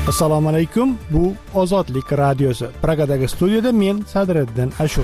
Assalomu alaykum. Bu Ozodlik radiosi. Pragadagi studiyada men Sadriddin Ashur.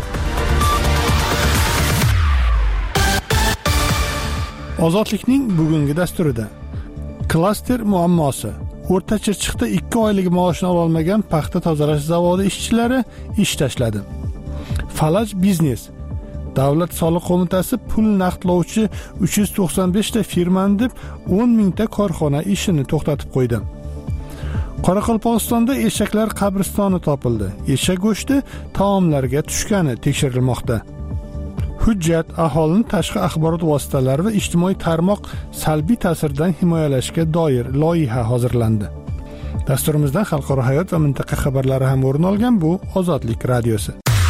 Ozodlikning bugungi dasturida klaster muammosi. O'rta Chirchiqda 2 oylik maoshini ola olmagan paxta tozalash zavodi ishchilari ish tashladi. Falaj biznes. Davlat soliq qo'mitasi pul naqdlovchi 395 ta firmani deb 10 mingta korxona ishini to'xtatib qo'ydi. Qoraqalpog'istonda eshaklar qabristoni topildi. Eshak go'shti taomlarga tushgani tekshirilmoqda. Hujjat aholini tashqi axborot vositalari va ijtimoiy tarmoq salbiy ta'sirdan himoyalashga doir loyiha hozirlandi. Dasturimizdan xalqaro hayot va mintaqa xabarlari ham o'rin olgan. Bu Ozodlik radiosi.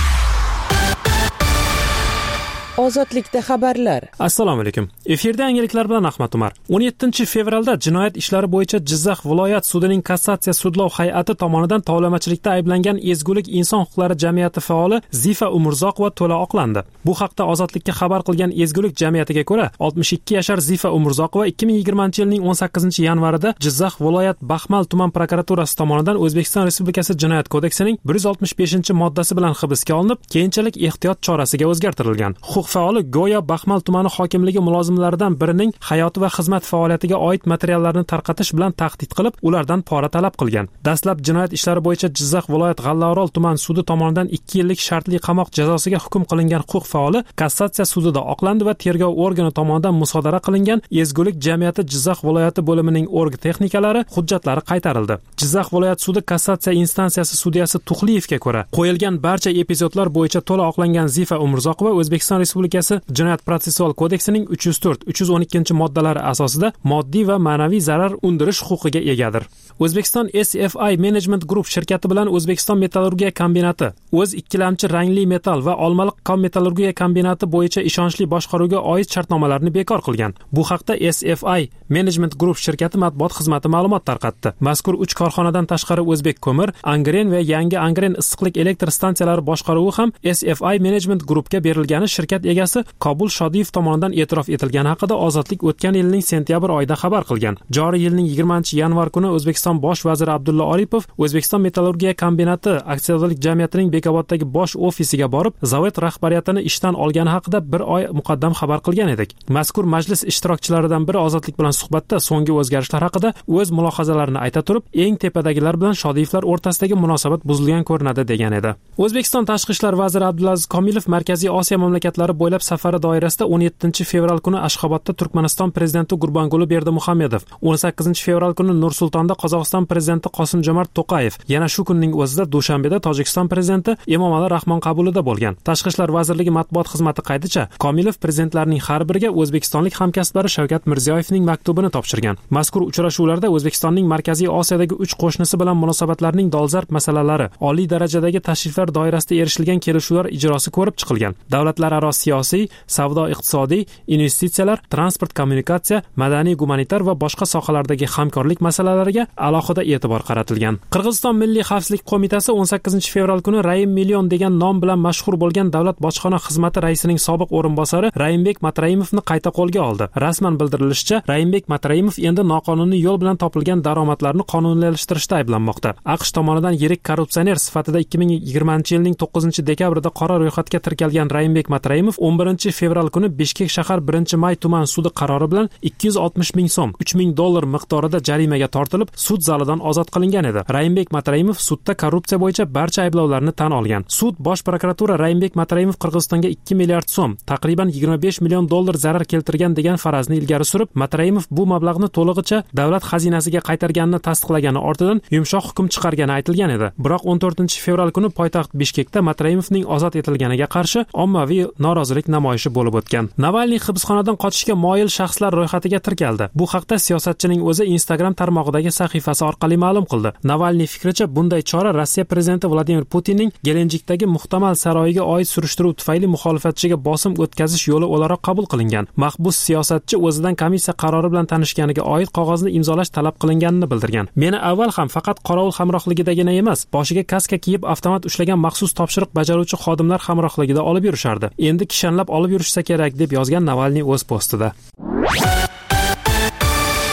Ozodlikda xabarlar. Assalomu alaykum. Efirda yangiliklar bilan Ahmad Umar. 17 fevralda jinoyat ishlari bo'yicha Jizzax viloyat sudining kassatsiya sudlov hay'ati tomonidan tovlamachilikda ayblangan Ezgulik inson huquqlari jamiyati faoli Zifa Umurzoqova to'la oqlandi. Bu haqda Ozodlikka xabar qilgan Ezgulik jamiyatiga ko'ra, 62 yashar Zifa Umurzoqova 2020-yilning 18-yanvarida Jizzax viloyat Baxmal tuman prokuraturasi tomonidan O'zbekiston Respublikasi Jinoyat kodeksining 165-moddasi bilan hibsga olinib, keyinchalik ehtiyot chorasiga o'zgartirilgan. Faoli go'yo Baxmal tumani hokimligi mulozimlaridan birining hayoti va xizmat faoliyatiga oid materiallarni tarqatish bilan tahdid qilib, ulardan pora talab qilgan. Dastlab jinoyat ishlari bo'yicha Jizzax viloyat G'allaorol tuman sudi tomonidan 2 yillik shartli qamoq jazosiga hukm qilingan huquq faoli kassatsiya sudida oqlandi va tergov organi tomonidan musodara qilingan Ezgulik jamiyati Jizzax viloyati bo'limining org texnikalari hujjatlari qaytarildi. Jizzax viloyat sudi kassatsiya instansiyasi sudyasi Tuxliyevga ko'ra, qo'yilgan barcha epizodlar bo'yicha to'la oqlangan Zifa Umurzoqova O'zbekiston Respublikasi Jinoyat protsessual kodeksining 304-312-moddalari asosida moddiy va ma'naviy zarar undirish huquqiga egadir. O'zbekiston SFI Management Group shirkati bilan O'zbekiston metallurgiya kombinati o'z ikkilamchi rangli metall va olmaliq kom metallurgiya kombinati bo'yicha ishonchli boshqaruvga oid shartnomalarni bekor qilgan. Bu haqda SFI Management Group shirkati matbuot xizmati ma'lumot tarqatdi. Mazkur 3 korxonadan tashqari O'zbek ko'mir, Angren va yangi Angren issiqlik elektr stansiyalari boshqaruvi ham SFI Management Groupga berilgani shirkat egasi Kobul Shodiyev tomonidan e'tirof etilgani haqida Ozodlik o'tgan yilning sentyabr oyida xabar qilgan. Joriy yilning 20-yanvar kuni O'zbekiston bosh vaziri Abdulla Oripov O'zbekiston metallurgiya kombinati aksiyadorlik jamiyatining Bekoboddagi bosh ofisiga borib, zavod rahbariyatini ishdan olgani haqida 1 oy muqaddam xabar qilgan edik. Mazkur majlis ishtirokchilaridan biri Ozodlik bilan suhbatda so'nggi o'zgarishlar haqida o'z mulohazalarini ayta turib, eng tepadagilar bilan Shodiyevlar o'rtasidagi munosabat buzilgan ko'rinadi degan edi. O'zbekiston tashqi ishlar vaziri Abdulaziz Komilov Markaziy Osiyo mamlakatlari bo'ylab safari doirasida 17 fevral kuni Ashxobodda Turkmaniston prezidenti Gurbanguli Berdimuhamedov, 18 fevral kuni Nur-Sultonda Qozog'iston prezidenti Qosim-Jomart To'qayev, yana shu kunning o'zida Dushanbeda Tojikiston prezidenti Emomali Rahmon qabulida bo'lgan. Tashqi ishlar vazirligi matbuot xizmati qayticha, Komilov prezidentlarning har biriga o'zbekistonlik hamkasblari Shavkat Mirziyoyevning maktubini topshirgan. Mazkur uchrashuvlarda O'zbekistonning Markaziy Osiyodagi 3 qo'shnisi bilan munosabatlarning dolzarb masalalari, oliy darajadagi tashriflar doirasida erishilgan kelishuvlar ijrosi ko'rib chiqilgan. Davlatlararo siyosiy, savdo-iqtisodiy, investitsiyalar, transport, kommunikatsiya, madaniy-gumanitar va boshqa sohalardagi hamkorlik masalalariga alohida e'tibor qaratilgan. Qirg'iziston Milliy xavfsizlik qo'mitasi 18 fevral kuni Raim Million degan nom bilan mashhur bo'lgan davlat bojxona xizmati raisining sobiq o'rinbosari Raimbek Matraimovni qayta qo'lga oldi. Rasman bildirilishicha, Raimbek Matraimov endi noqonuniy yo'l bilan topilgan daromadlarni qonuniylashtirishda ayblanmoqda. AQSh tomonidan yirik korrupsioner sifatida 2020-yilning 9-dekabrida qora ro'yxatga kiritilgan Raimbek Matraimov 11 fevral kuni Bishkek shahar 1-may tuman sudi qarori bilan 260 ming so'm, $3000 miqdorida jarimaga tortilib, sud zalidan ozod qilingan edi. Raimbek Matraimov sudda korrupsiya bo'yicha barcha ayblovlarni tan olgan. Sud bosh prokuratura Raimbek Matraimov Qirg'izistonga 2 milliard so'm, taqriban $25 million zarar keltirgan degan farazni ilgari surib, Matraimov bu mablag'ni to'lig'icha davlat xazinasiga qaytarganini tasdiqlagani ortidan yumshoq hukm chiqargani aytilgan edi. Biroq 14 fevral kuni poytaxt Bishkekda Matraimovning ozod etilganiga qarshi ommaviy norozilik namoyishi bo'lib o'tgan. Navalniy hibsxonadan qochishga moyil shaxslar ro'yxatiga tirkaldi. Bu haqda siyosatchining o'zi Instagram tarmog'idagi sahifasi orqali ma'lum qildi. Navalniy fikricha, bunday chora Rossiya prezidenti Vladimir Putinning Gelenjikdagi muhtamal saroyiga oid surishtiruv tufayli muxolifatchiga bosim o'tkazish yo'li o'laroq qabul qilingan. Mahbus siyosatchi o'zidan komissiya qarori bilan tanishganiga oid qog'ozni imzolash talab qilinganini bildirgan. Meni avval ham faqat qorovul hamrohligidagina emas, boshiga kaska kiyib avtomat ushlagan maxsus topshiriq bajaruvchi xodimlar hamrohligida olib yurishardi. Endi kishanlab olib yurishsa kerak deb yozgan Navalniy o'z postida.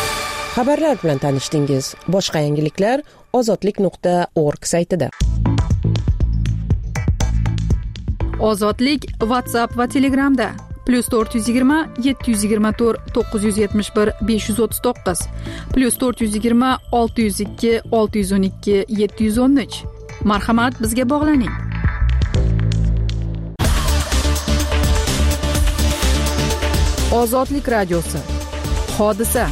Xabarlar bilan tanishdingiz. Boshqa yangiliklar ozodlik.org saytida. Ozodlik WhatsApp va Telegramda +420 724 971 539 +420 602 612 713. Marhamat, bizga bog'laning. Ozodlik radiosi. Hodisa.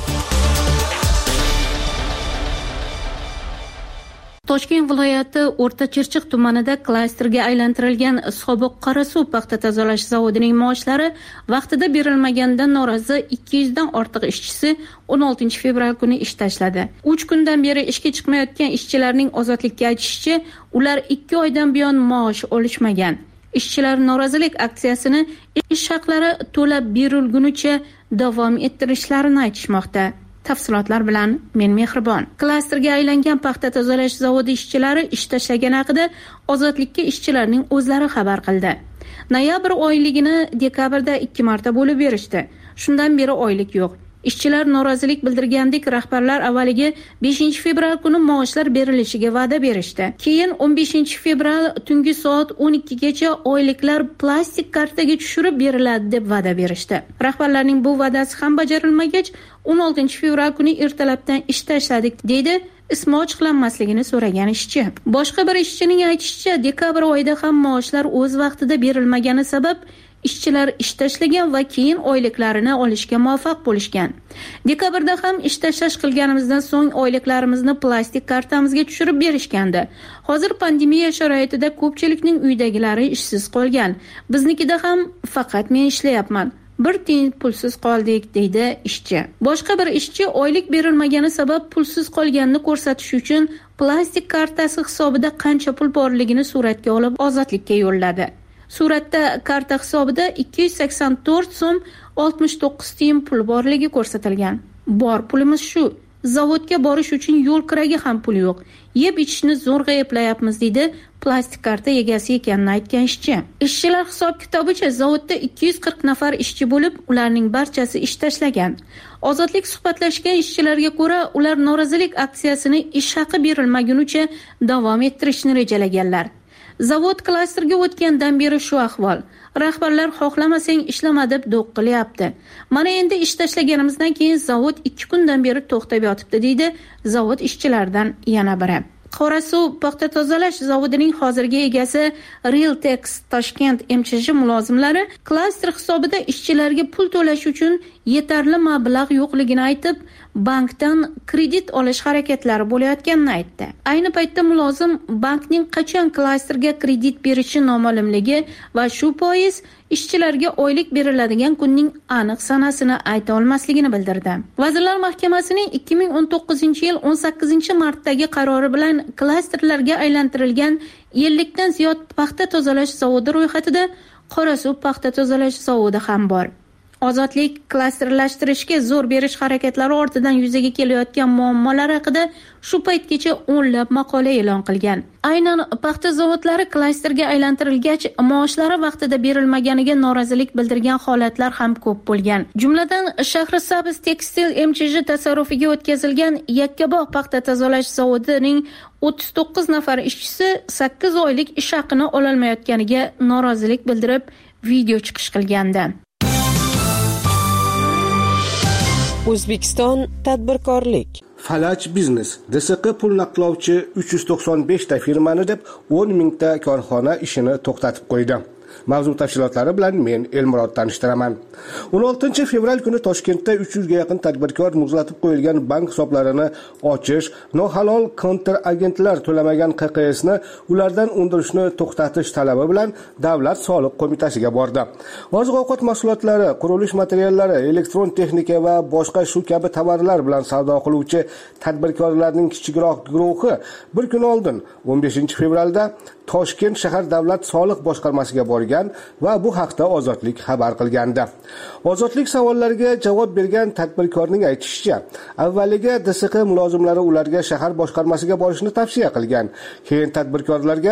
Toshkent viloyati O'rta-Chirchiq tumanida klasterga aylantirilgan sobiq Qorasuv paxta tozalash zavodining maoshlari vaqtida berilmaganidan norozi 200 dan ortiq ishchisi 16 fevral kuni ish tashladi. 3 kundan beri ishga chiqmayotgan ishchilarning ozodlikka aytishicha, ular 2 oydan buyon maosh olishmagan. Ishchilar norozilik aksiyasini ish haqlari to'lab berilgunicha davom ettirishlarini aytishmoqda. Tafsilotlar bilan men Mehribon. Klasterga aylangan paxta tozalash zavodi ishchilari ish tashlagani haqida Ozodlikka ishchilarning o'zlari xabar qildi. Noyabr oyligini dekabrda 2 marta bo'lib berishdi. Shundan beri oylik yo'q. Ishchilar norozilik bildirgandek rahbarlar avvaliga 5 fevral kuni maoshlar berilishiga va'da berishdi. Keyin 15 fevral tungi soat 12 gacha oyliklar plastik kartaga tushirib beriladi deb va'da berishdi. Rahbarlarning bu va'dasi ham bajarilmagach, 16 fevral kuni ertalabdan ish tashladik deydi ismi ochiqlanmasligini so'ragan ishchi. Boshqa bir ishchining aytishicha, dekabr oyida ham maoshlar o'z vaqtida berilmagani sabab ishchilar ish tashlagan va keyin oyliklarini olishga muvaffaq bo'lishgan. Dekabrda ham ish tashlash qilganimizdan so'ng oyliklarimizni plastik kartamizga tushirib berishgandi. Hozir pandemiya sharoitida ko'pchilikning uydagilari ishsiz qolgan. Biznikida ham faqat men ishlayapman. Bir tiyin pulsiz qoldik, deydi ishchi. Boshqa bir ishchi oylik berilmagani sabab pulsiz qolganini ko'rsatish uchun plastik kartasi hisobida qancha pul borligini suratga olib Ozodlikka yo'lladi. Suratda karta hisobida 284 so'm 69 tiyin pul borligi ko'rsatilgan. Bor pulimiz shu. Zavodga borish uchun yo'l kiragi ham pul yo'q. Yeb ichishni zo'rg'a eplayapmiz, deydi plastik karta egasi ekanini aytgan ishchi. Ishchilar hisob-kitobicha zavodda 240 nafar ishchi bo'lib, ularning barchasi ish tashlagan. Ozodlik suhbatlashgan ishchilarga ko'ra, ular norozilik aksiyasini ish haqi berilmagunicha davom ettirishni rejalaganlar. Zavod klasterga o'tgandan beri shu ahvol. Rahbarlar xohlamasang ishlama deb do'q qilyapti. Mana endi ish tashlaganimizdan keyin zavod 2 kundan beri to'xtab yotibdi, deydi zavod ishchilaridan yana biri. Qorasuv paxta tozalash zavodining hozirgi egasi Realtex Toshkent MChJ mulozimlari klaster hisobida ishchilarga pul to'lash uchun yetarli mablag' yo'qligini aytib, bankdan kredit olish harakatlari bo'layotganini aytdi. Ayni paytda mulozim bankning qachon klasterga kredit berishi noma'lumligi va shu bois ishchilarga oylik beriladigan kunning aniq sanasini ayta olmasligini bildirdi. Vazirlar Mahkamasining 2019-yil 18-martdagi qarori bilan klasterlarga aylantirilgan 50 dan ziyod paxta tozalash zavodi ro'yxatida Qorasuv paxta tozalash zavodi ham bor. Ozodlik klasterlashtirishga zo'r berish harakatlari ortidan yuzaga kelayotgan muammolar haqida shu paytgacha o'nlab maqola e'lon qilgan. Aynan paxta zavodlari klasterga aylantirilgach, maoshlari vaqtida berilmaganiga norozilik bildirgan holatlar ham ko'p bo'lgan. Jumladan, Shahrisabz Tekstil MChJ tasarrufiga o'tkazilgan Yakkabog' paxta tozalash zavodining 39 nafar ishchisi 8 oylik ish haqini ololmayotganiga norozilik bildirib, video chiqish qilgandi. O'zbekiston tadbirkorlik. Falaj biznes DSQ pul naqdlovchi 395 ta firmani deb 10 mingta korxona ishini to'xtatib qo'ydi. Mavzu tafsilotlari bilan men Elmurod tanishtiraman. 16 fevral kuni Toshkentda 300 ga yaqin tadbirkor muzlatib qo'yilgan bank hisoblarini ochish, nohalol kontragentlar to'lamagan QQSni ulardan undirishni to'xtatish talabi bilan Davlat soliq qo'mitasiga bordi. Oziq-ovqat mahsulotlari, qurilish materiallari, elektron texnika va boshqa shu kabi tovarlar bilan savdo qiluvchi tadbirkorlarning kichikroq guruhi bir kun oldin 15 fevralda Toshkent shahar davlat soliq boshqarmasiga borgan va bu haqda Ozodlik xabar qilgandi. Ozodlik savollariga javob bergan tadbirkorning aytishicha, avvaliga DSQ mulozimlari ularga shahar boshqarmasiga borishni tavsiya qilgan. Keyin tadbirkorlarga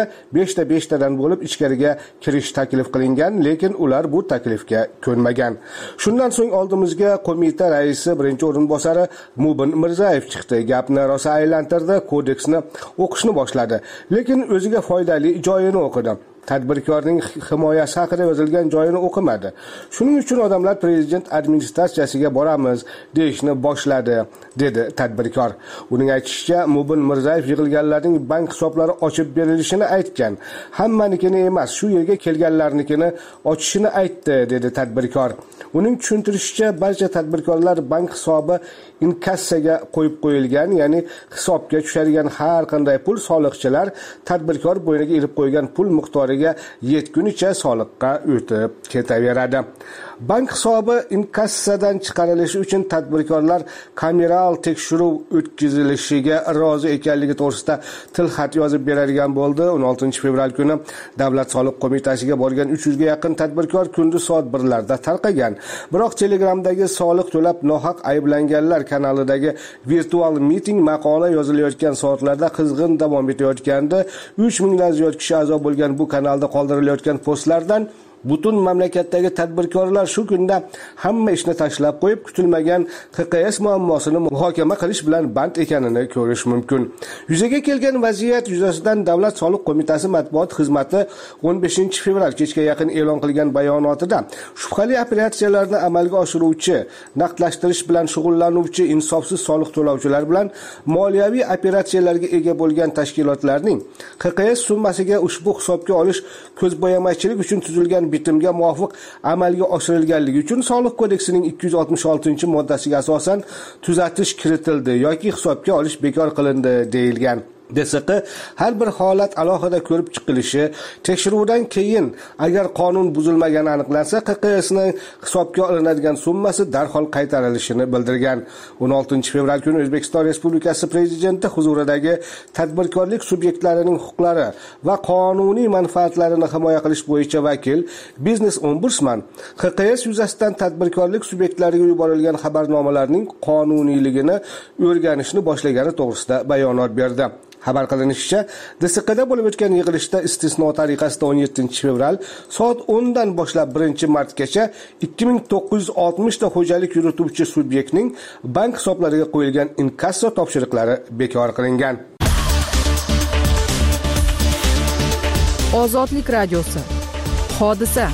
5 tadan bo'lib ichkariga kirish taklif qilingan, lekin ular bu taklifga ko'nmagan. Shundan so'ng oldimizga qo'mita raisi birinchi o'rinbosari Mubin Mirzayev chiqdi. Gapni rosa aylantirdi, kodeksni o'qishni boshladi, lekin o'ziga foydali joyini o'qidi. Tadbirkorning himoyasi haqida yozilgan joyini o'qimadi. Shuning uchun odamlar prezident administratsiyasiga boramiz deyishni boshladi, dedi tadbirkor. Uning aytishicha, Mubin Mirzayev yig'ilganlarning bank hisoblari ochib berilishini aytgan. Hammanikini emas, shu yerga kelganlarnikini ochishini aytdi, dedi tadbirkor. Uning tushuntirishicha, barcha tadbirkorlar bank hisobi inkassaga qo'yib qo'yilgan, ya'ni hisobga tushadigan har qanday pul soliqchilar tadbirkor bo'yniga irib qo'ygan pul miqdoriga yetgunicha soliqqa o'tib ketaveradi. Bank hisobi inkassadan chiqarilishi uchun tadbirkorlar kameral tekshiruv o'tkazilishiga rozi ekanligi to'g'risida tilxat yozib beradigan bo'ldi. 16 fevral kuni Davlat soliq qo'mitasiga borgan 300 ga yaqin tadbirkor kunduz soat 1larda tarqagan. Biroq Telegramdagi soliq to'lab nohaq ayblanganlar kanalidagi virtual miting maqola yozilayotgan soatlarda qizg'in davom etayotgandi. 3000 dan ziyod kishi a'zo bo'lgan bu kanalda qoldirilayotgan postlardan butun mamlakatdagi tadbirkorlar shu kunda hamma ishni tashlab qo'yib, kutilmagan QQS muammosini muhokama qilish bilan band ekanini ko'rish mumkin. Yuzaga kelgan vaziyat yuzasidan Davlat soliq qo'mitasi matbuot xizmati 15 fevral kechga yaqin e'lon qilgan bayonotida shubhali operatsiyalarni amalga oshiruvchi, naqdlashtirish bilan shug'ullanuvchi insofsiz soliq to'lovchilar bilan moliyaviy operatsiyalarga ega bo'lgan tashkilotlarning QQS summasiga ushbu hisobga olish ko'zbo'yamachilik uchun tuzilgan bitimga muvofiq amalga oshirilganligi uchun Soliq kodeksining 266-moddasiga asosan tuzatish kiritildi yoki hisobga olish bekor qilindi deyilgan. DSQ har bir holat alohida ko'rib chiqilishi, tekshiruvdan keyin agar qonun buzilmagani aniqlansa, QQSning hisobga olinadigan summasi darhol qaytarilishini bildirgan. 16 fevral kuni O'zbekiston Respublikasi Prezidenti huzuridagi tadbirkorlik subyektlarining huquqlari va qonuniy manfaatlarini himoya qilish bo'yicha vakil Biznes Ombudsman QQS yuzasidan tadbirkorlik subyektlariga yuborilgan xabarnomalarning qonuniyligini o'rganishni boshlagani to'g'risida bayonot berdi. Xabar qilinishicha, DSQda bo'lib o'tgan yig'ilishda istisno tariqasida 17 fevral soat 10 dan boshlab 1-martgacha 2960 ta xo'jalik yurituvchi subyektning bank hisoblariga qo'yilgan inkasso topshiriqlari bekor qilingan. Ozodlik radiosi. Hodisa.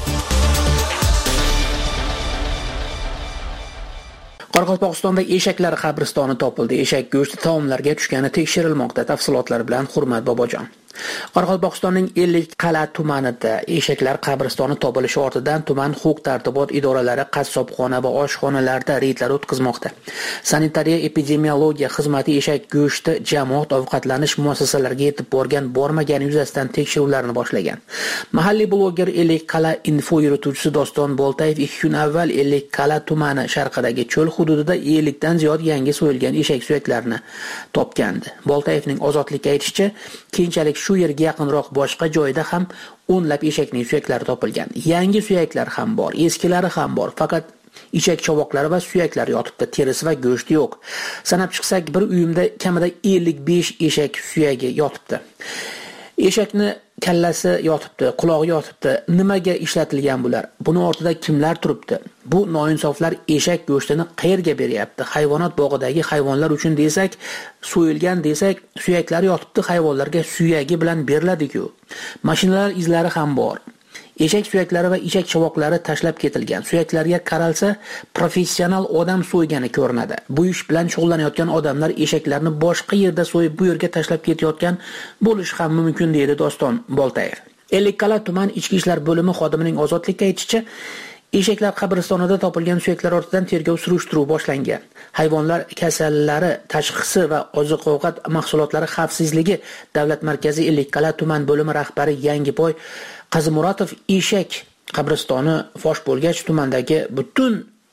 Qoraqalpog'istonda eshaklar qabristoni topildi. Eshak go'shti taomlarga tushgani tekshirilmoqda. Tafsilotlar bilan Hurmat Bobojon. Qoraqalpog'istonning Ellikqal'a tumanida eshaklar qabristoni topilishi ortidan tuman huquq-tartibot idoralari qassobxona va oshxonalarda reydlar o'tkazmoqda. Sanitariya epidemiologiya xizmati eshak go'shti jamoat ovqatlanish muassasalariga yetib bormagani yuzasidan tekshiruvlarni boshlagan. Mahalliy bloger Ellikqal'a info yurituvchisi Doston Boltayev 2 kun avval Ellikqal'a tumani sharqidagi cho'l hududida 50 dan ziyod yangi so'yilgan eshak suyaklarini topgandi. Boltayevning Ozodlikka aytishicha, keyinchalik shu yerga yaqinroq boshqa joyda ham o'nlab eshakning suyaklari topilgan. Yangi suyaklar ham bor, eskilari ham bor. Faqat ichak chovoqlari va suyaklar yotibdi, terisi va go'shti yo'q. Sanab chiqsak, bir uyimda kamida 55 eshak suyagi yotibdi. Eshakni kallasi yotibdi, qulog'i yotibdi. Nimaga ishlatilgan bular? Buni ortida kimlar turibdi? Bu noinsoflar eshak go'shtini qayerga beryapti? Hayvonot bog'idagi hayvonlar uchun desak, so'yilgan desak, suyaklari yotibdi, hayvonlarga suyagi bilan beriladi-ku. Mashinalar izlari ham bor. Eshak suyaklari va ichak chovoqlari tashlab ketilgan. Suyaklarga qaralsa, professional odam so'ygani ko'rinadi. Bu ish bilan shug'ullanayotgan odamlar eshaklarni boshqa yerda so'yib bu yerga tashlab ketayotgan bo'lishi ham mumkin, deydi Doston Boltayev. Ellikqal'a tuman ichki ishlar bo'limi xodimining Ozodlikka aytishicha, eshaklar qabristonida topilgan suyaklar ortidan tergov surishtiruv boshlangan. Hayvonlar kasallari tashxisi va oziq-ovqat mahsulotlari xavfsizligi davlat markazi Ellikqal'a tuman bo'limi rahbari Yangiboy Qazimuratov eshak qabristoni fosh bo'lgach tumandagi butun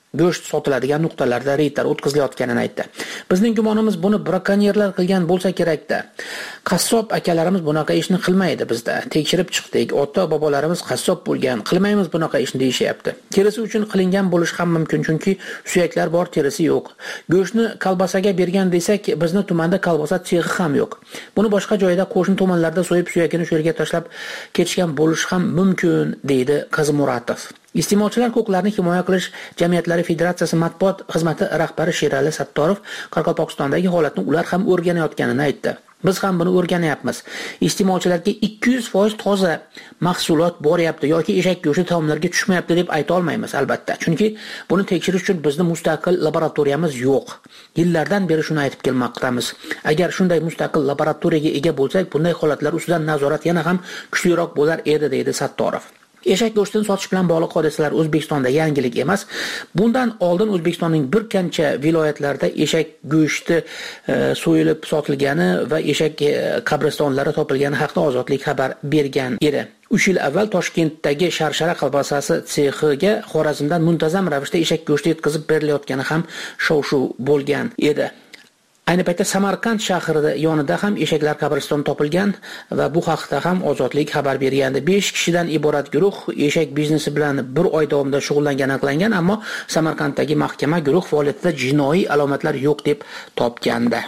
go'sht sotiladigan nuqtalarda reydlar o'tkazilayotganini aytdi. Bizning gumonimiz buni brakonyerlar qilgan bo'lsa kerak-da. Qassob akalarimiz bunaqa ishni qilmaydi bizda. Tekshirib chiqdik. Ota-bobolarimiz qassob bo'lgan. Qilmaymiz bunaqa ishni deyishyapti. Terisi uchun qilingan bo'lish ham mumkin, chunki suyaklar bor, terisi yo'q. Go'shtni kolbasaga bergan desak, bizni tumanda kolbasa sexi ham yo'q. Buni boshqa joyda qo'shni tomonlarda so'yib suyakini shu yerga tashlab ketishgan bo'lish ham mumkin, deydi Qazimuratov. Iste'molchilar huquqlarini himoya qilish jamiyatlari federatsiyasi matbuot xizmati rahbari Sherali Sattorov Qoraqalpog'istondagi holatni ular ham o'rganayotganini aytdi. Biz ham buni o'rganyapmiz. Iste'molchilarga 200% toza mahsulot boryapti yoki eshak go'shti taomlarga tushmayapti deb ayta olmaymiz albatta. Chunki buni tekshirish uchun bizning mustaqil laboratoriyamiz yo'q. Yillardan beri shuni aytib kelmoqdamiz. Agar shunday mustaqil laboratoriyaga ega bo'lsak, bunday holatlar ustidan nazorat yana ham kuchliroq bo'lar edi, deydi Sattorov. Eshak go'shtini sotish bilan bog'liq hodisalar O'zbekistonda yangilik emas. Bundan oldin O'zbekistonning bir qancha viloyatlarida eshak go'shti so'yilib sotilgani va eshak qabristonlari topilgani haqida Ozodlik xabar bergan edi. 3 yil avval Toshkentdagi Sharshara kolbasasi sexiga Xorazmdan muntazam ravishda eshak go'shti yetkazib berilayotgani ham shov-shuv bo'lgan edi. Ayni paytda Samarqand shahrida yonida ham eshaklar qabristoni topilgan va bu haqda ham Ozodlik xabar bergandi. 5 kishidan iborat guruh eshak biznesi bilan 1 oy davomida shug'ullangani aniqlangan, ammo Samarqanddagi mahkama guruh faoliyatida jinoiy alomatlar yo'q deb topgandi.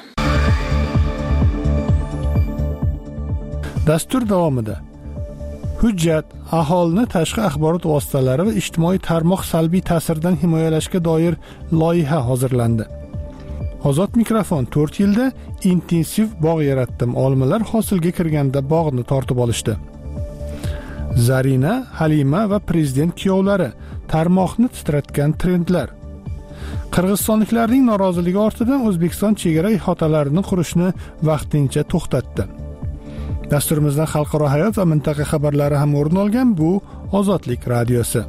Dastur davomida hujjat aholini tashqi axborot vositalari va ijtimoiy tarmoq salbiy ta'siridan himoyalashga doir loyiha hozirlandi. Ozod mikrofon 4 yilda intensiv bog' yaratdim. Olimlar hosilga kirganda bog'ni tortib olishdi. Zarina, Halima va prezident kuyovlari tarmoqni titratgan trendlar. Qirg'izistonliklarning noroziligi ortidan O'zbekiston chegara ihotalarini qurishni vaqtincha to'xtatdi. Dasturimizdan xalqaro hayot va mintaqa xabarlari ham o'rin olgan bu Ozodlik radiosi.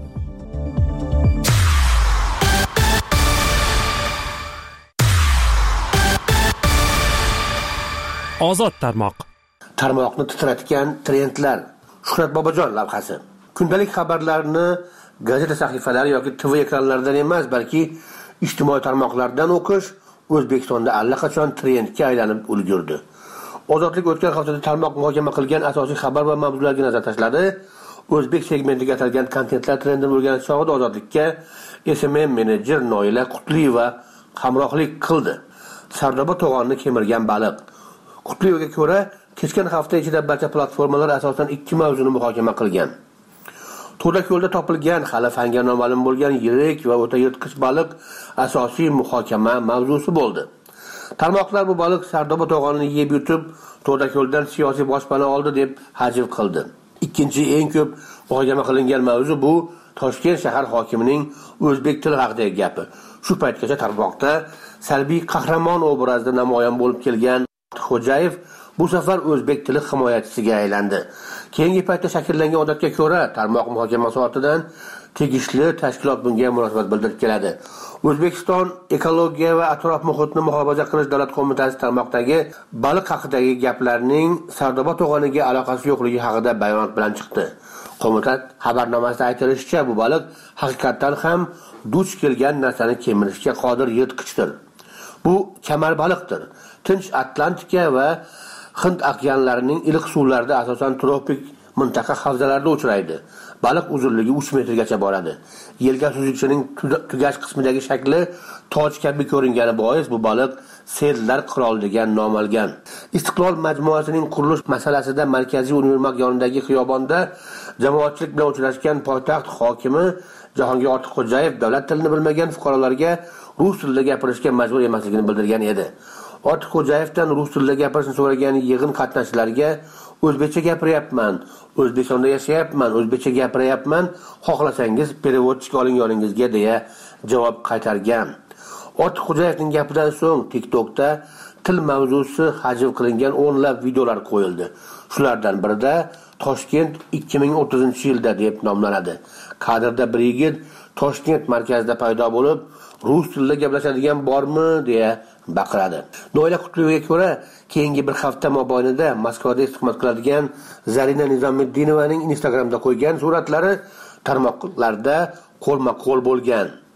Ozod tarmoq. Tarmoqni titratgan trendlar. Shuhrat Bobojon lavhasi. Kundalik xabarlarni gazeta sahifalari yoki TV ekranlaridan emas, balki ijtimoiy tarmoqlardan o'qish O'zbekistonda allaqachon trendga aylanib ulgurdi. Ozodlik o'tgan haftada tarmoq muhokama qilgan asosiy xabar va mavzularga nazar tashladi. O'zbek segmentiga atalgan kontentlar trendini o'rganish chog'ida Ozodlikka SMM menejer Noila Qutliyeva hamrohlik qildi. Sardoba to'g'onni kemirgan baliq. Qutliyevaga ko'ra, kechgan hafta ichida barcha platformalar asosan 2 mavzuni muhokama qilgan. To'dako'lda topilgan hali fanga noma'lum bo'lgan yirik va o'ta yirtqich baliq asosiy muhokama mavzusi bo'ldi. Tarmoqlar bu baliq Sardoba to'g'onini yeb yutib, To'dako'ldan siyosiy boshpana oldi deb hajv qildi. Ikkinchi eng ko'p muhokama qilingan mavzu bu Toshkent shahar hokimining o'zbek tili haqidagi gapi. Shu paytgacha tarmoqda salbiy qahramon obrazida namoyon bo'lib kelgan Xo'jayev bu safar o'zbek tili himoyachisiga aylandi. Keyingi paytda shakllangan odatga ko'ra, tarmoq muhokamasi ortidan tegishli tashkilot bunga munosabat bildirib keladi. O'zbekiston ekologiya va atrof muhitni muhofaza qilish davlat qo'mitasi tarmoqdagi baliq haqidagi gaplarning Sardoba to'g'oniga aloqasi yo'qligi haqida bayonot bilan chiqdi. Qo'mita xabarnomasida aytilishicha, bu baliq haqiqatan ham duch kelgan narsani kemirishga qodir yirtqichdir. Bu kamar baliqdir. Tinch Atlantika va Hind okeanlarining iliq suvlarida asosan tropik mintaqa havzalarida uchraydi. Baliq uzunligi 3 metrgacha boradi. Yelga suzuvchining tugash qismidagi shakli toj kabi ko'ringani bois bu baliq sellar qiroli degan nom olgan. Istiqlol majmuasining qurilish masalasida Markaziy univermag yonidagi xiyobonda jamoatchilik bilan uchrashgan poytaxt hokimi Jahongir Ortiqxo'jayev davlat tilini bilmagan fuqarolarga rus tilida gapirishga majbur emasligini bildirgan edi. Ortiqxo'jayevdan rus tilida gapirishni so'ragan yig'in qatnashchilariga o'zbekcha gapiryapman, O'zbekistonda yashayapman, o'zbekcha gapiryapman, xohlasangiz perevodchik oling yoningizga deya javob qaytargan. Ortiqxo'jayevning gapidan so'ng TikTokda til mavzusi hajv qilingan o'nlab videolar qo'yildi. Shulardan birida Toshkent 2030-yilda deb nomlanadi. Kadrda bir yigit Toshkent markazida paydo bo'lib, rus tilida gaplashadigan bormi deya baqiradi. Noila Qutliyevaga ko'ra, keyingi bir hafta mobaynida Moskvada istiqomat qiladigan Zarina Nizomiddinovaning Instagramda qo'ygan suratlari tarmoqlarda qo'lma-qo'l bo'lgan.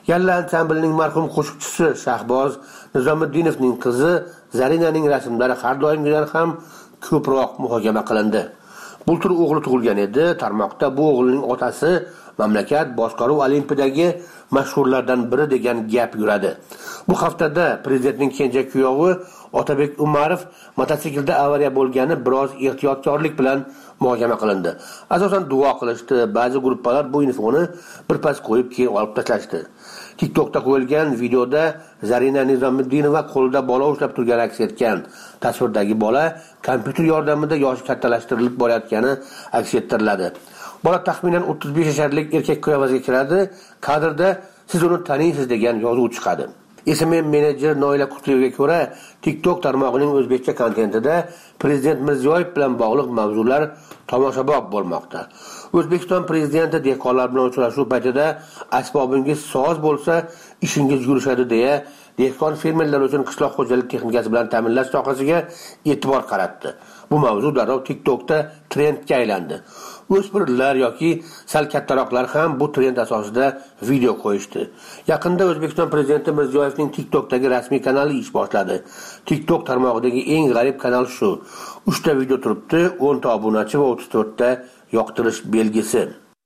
Yalla ansamblining marhum qo'shiqchisi Shahboz Nizomiddinovning qizi Zarinaning rasmlari har doimgidan ham ko'proq muhokama qilindi. Bultur o'g'li tug'ilgan edi. Tarmoqda bu o'g'lining otasi mamlakat boshqaruv olimpiyadagi mashhurlardan biri degan gap yuradi. Bu haftada prezidentning kenja kuyovi Otabek Umarov mototsiklda avariya bo'lgani biroz ehtiyotkorlik bilan muhokama qilindi. Asosan duo qilishdi. Ba'zi gruppalar bu infoni birpas qo'yib keyin olib tashlashdi. TikTokda qo'yilgan videoda Zarina Nizomiddinova qo'lida bola ushlab turgani aks etgan. Tasvirdagi bola kompyuter yordamida yoshi kattalashtirilib borayotgani aks ettiriladi. Bola taxminan 35 yoshlik erkak qiyofasiga kiradi. Kadrda siz uni taniysiz degan yozuv chiqadi. SMM menejer Noila Qutliyevga ko'ra, TikTok tarmog'ining o'zbekcha kontentida prezident Mirziyoyev bilan bog'liq mavzular tomoshabob bo'lmoqda. O'zbekiston prezidenti dehqonlar bilan uchrashuv paytida asbobingiz soz bo'lsa, ishingiz yurishadi deya dehqon fermerlar uchun qishloq xo'jalik texnikasi bilan ta'minlash sohasiga e'tibor qaratdi. Bu mavzu darrov TikTokda trendga aylandi. O'smirlar yoki sal kattaroqlar ham bu trend asosida video qo'yishdi. Yaqinda O'zbekiston prezidenti Mirziyoyevning TikTokdagi rasmiy kanali ish boshladi. TikTok tarmog'idagi eng g'arib kanal shu. 3 ta video turibdi, 10 ta obunachi va 34 ta yoqtirish belgisi.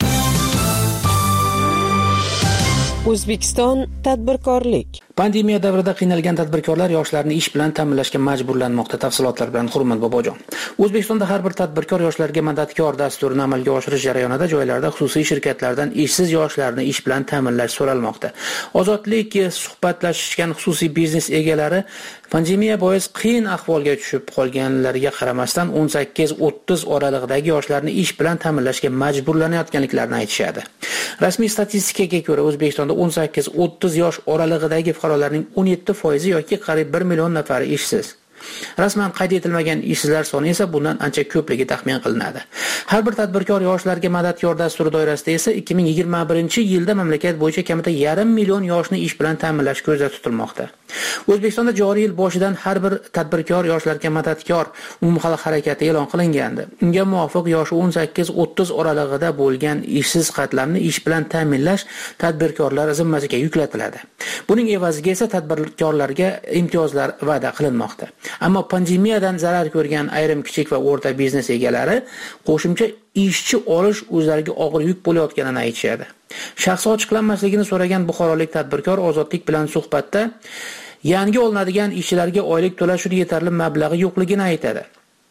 O'zbekiston tadbirkorlik. Pandemiya davrida qiynalgan tadbirkorlar yoshlarni ish bilan ta'minlashga majburlanmoqda. Tafsilotlar bilan Hurmat Bobojon. O'zbekistonda har bir tadbirkor yoshlarga madadkor dasturini amalga oshirish jarayonida joylarda xususiy shirkatlardan ishsiz yoshlarni ish bilan ta'minlash so'ralmoqda. Ozodlik suhbatlashgan xususiy biznes egalari pandemiya bois qiyin ahvolga tushib qolganlariga qaramasdan 18-30 oralig'idagi yoshlarni ish bilan ta'minlashga majburlanayotganliklarini aytishadi. Rasmiy statistikaga ko'ra O'zbekistonda 18-30 yosh oralig'idagi fuqarolarning 17% yoki qariyb 1 million nafari ishsiz. Rasman qayd etilmagan ishsizlar soni esa bundan ancha ko'pligi taxmin qilinadi. Har bir tadbirkor yoshlarga madadkor dasturi doirasida esa 2021-yilda mamlakat bo'yicha kamida 1,5 million yoshni ish bilan ta'minlash ko'zda tutilmoqda. O'zbekistonda joriy yil boshidan har bir tadbirkor yoshlarga madadkor umumxalq harakati e'lon qilingandi. Unga muvofiq yoshi 18-30 oralig'ida bo'lgan ishsiz qatlamni ish bilan ta'minlash tadbirkorlar zimmasiga yuklatiladi. Buning evaziga esa tadbirkorlarga imtiyozlar va'da qilinmoqda. Ammo pandemiyadan zarar ko'rgan ayrim kichik va o'rta biznes egalari qo'shimcha ishchi olish o'zlariga og'ir yuk bo'layotganini aytishadi. Shaxsi ochiqlanmasligini so'ragan buxorolik tadbirkor Ozodlik bilan suhbatda yangi olinadigan ishchilarga oylik to'lash uchun yetarli mablag'i yo'qligini aytadi.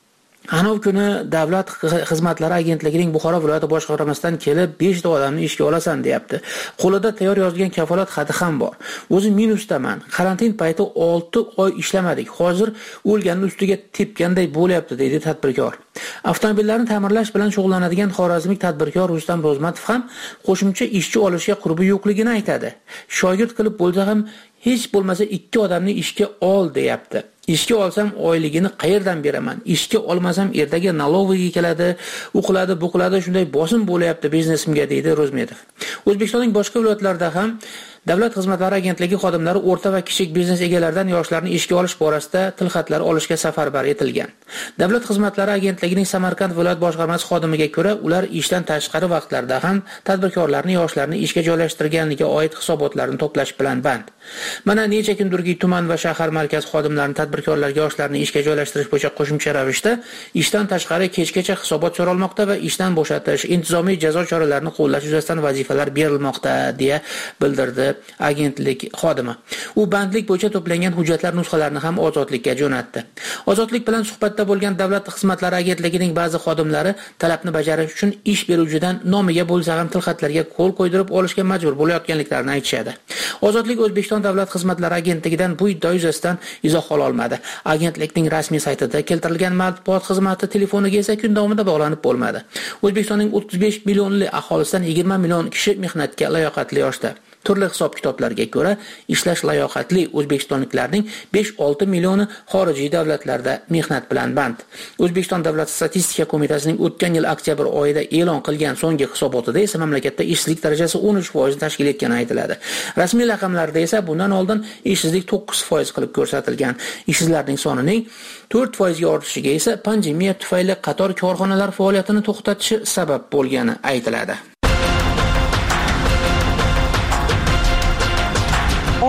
Anov kuni Davlat xizmatlari agentligining Buxoro viloyati boshqarmasidan kelib 5 ta odamni ishga olasan deyapti. Qo'lida tayyor yozilgan kafolat xati ham bor. O'zi minusdaman. Karantin payti 6 oy ishlamadik. Hozir o'lganning ustiga tepganday bo'lyapti deydi tadbirkor. Avtomobillarni ta'mirlash bilan shug'ullanadigan xorazmlik tadbirkor Rustam Rozmatov ham qo'shimcha ishchi olishga qurbi yo'qligini aytadi. Shogird qilib bo'lsa ham hech bo'lmasa 2 odamni ishga ol deyapti. Ishga olsam oyligini qayerdan beraman? Ishga olmasam ertaga налоговыйga keladi, uqiladi, buqiladi, shunday bosim bo'layapti biznesimga deydi Rozmetov. O'zbekistonning boshqa viloyatlarida ham Davlat xizmatlari agentligi xodimlari o'rta va kichik biznes egalaridan yoshlarni ishga olish borasida tilxatlar olishga safarbar etilgan. Davlat xizmatlari agentligining Samarqand viloyat boshqarmasi xodimiga ko'ra, ular ishdan tashqari vaqtlarda ham tadbirkorlarni yoshlarni ishga joylashtirganligiga oid hisobotlarni to'plash bilan band. Mana necha kundurki tuman va shahar markaz xodimlarini tadbirkorlarga yoshlarni ishga joylashtirish bo'yicha qo'shimcha ravishda ishdan tashqari kechgacha hisobot so'ralmoqda va ishdan bo'shatish, intizomiy jazo choralarini qo'llash yuzasidan vazifalar berilmoqda deya bildirdi agentlik xodimi. U bandlik bo'yicha to'plangan hujjatlar nusxalarini ham Ozodlikka jo'natdi. Ozodlik bilan suhbatda bo'lgan Davlat xizmatlari agentligining ba'zi xodimlari talabni bajarish uchun ish beruvchidan nomiga bo'lsa ham tilxatlarga qo'l qo'ydirib olishga majbur bo'layotganliklarini aytishadi. Ozodlik O'zbekiston Davlat xizmatlari agentligidan bu iddia yuzasidan izoh ola olmadi. Agentlikning rasmiy saytida keltirilgan matbuot xizmati telefoniga esa kun davomida bog'lanib bo'lmadi. O'zbekistonning 35 millionli aholisidan 20 million kishi mehnatga layoqatli yoshda. Turli hisob-kitoblarga ko'ra, ishlash layoqatli o'zbekistonliklarning 5-6 millioni xorijiy davlatlarda mehnat bilan band. O'zbekiston Davlat statistika qo'mitasining o'tgan yil oktyabr oyida e'lon qilgan so'nggi hisobotida esa mamlakatda ishsizlik darajasi 13% tashkil etgani aytiladi. Rasmiy raqamlarda esa bundan oldin ishsizlik 9% qilib ko'rsatilgan. Ishsizlarning sonining 4% ga ortishiga esa pandemiya tufayli qator korxonalar faoliyatini to'xtatishi sabab bo'lgani aytiladi.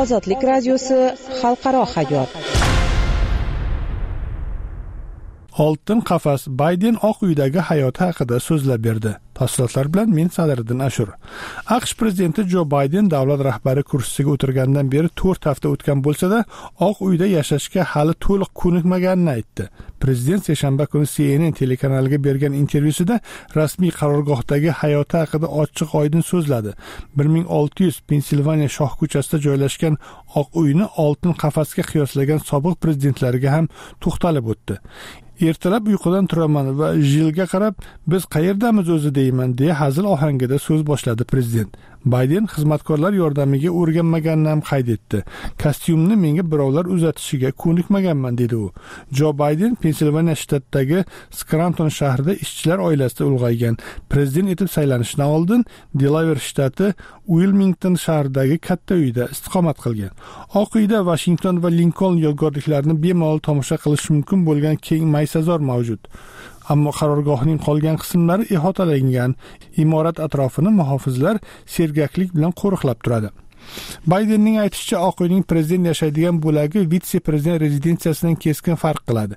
Ozodlik radiosi xalqaro hayot. Oltin qafas Bayden Oq uydagi hayoti haqida so'zlab berdi. Tafsilotlar bilan men Sadriddin Ashur. AQSh prezidenti Jo Bayden davlat rahbari kursisiga o'tirgandan beri 4 hafta o'tgan bo'lsa-da, Oq uyda yashashga hali to'liq ko'nikmaganini aytdi. Prezident seshanba kuni CNN telekanaliga bergan intervyusida rasmiy qarorgohdagi hayoti haqida ochiq-oydin so'zladi. 1600 Pensilvaniya shoh ko'chasida joylashgan Oq uyni oltin qafasga qiyoslagan sobiq prezidentlarga ham to'xtalib o'tdi. Ertalab uyqudan turaman va Jilga qarab, biz qayerdamiz o'zi deyman, deya hazil ohangida so'z boshladi prezident. Bayden xizmatkorlar yordamiga o'rganmaganini ham qayd etdi. Kostyumni menga birovlar uzatishiga ko'nikmaganman, dedi u. Jo Bayden Pensilvaniya shtatidagi Scranton shahrida ishchilar oilasida ulg'aygan. Prezident etib saylanishdan oldin Delaware shtati Wilmington shahridagi katta uyda istiqomat qilgan. Oq uyda Washington va Lincoln yodgorliklarini bemalol tomosha qilish mumkin bo'lgan keng maysazor mavjud. Ammo qarorgohning qolgan qismlari ihatalangan. Imorat atrofini muhofizlar sergaklik bilan qo'riqlab turadi. Baydenning aytishicha, Oq uyning prezident yashaydigan bo'lagi vitse-prezident rezidensiyasidan keskin farq qiladi.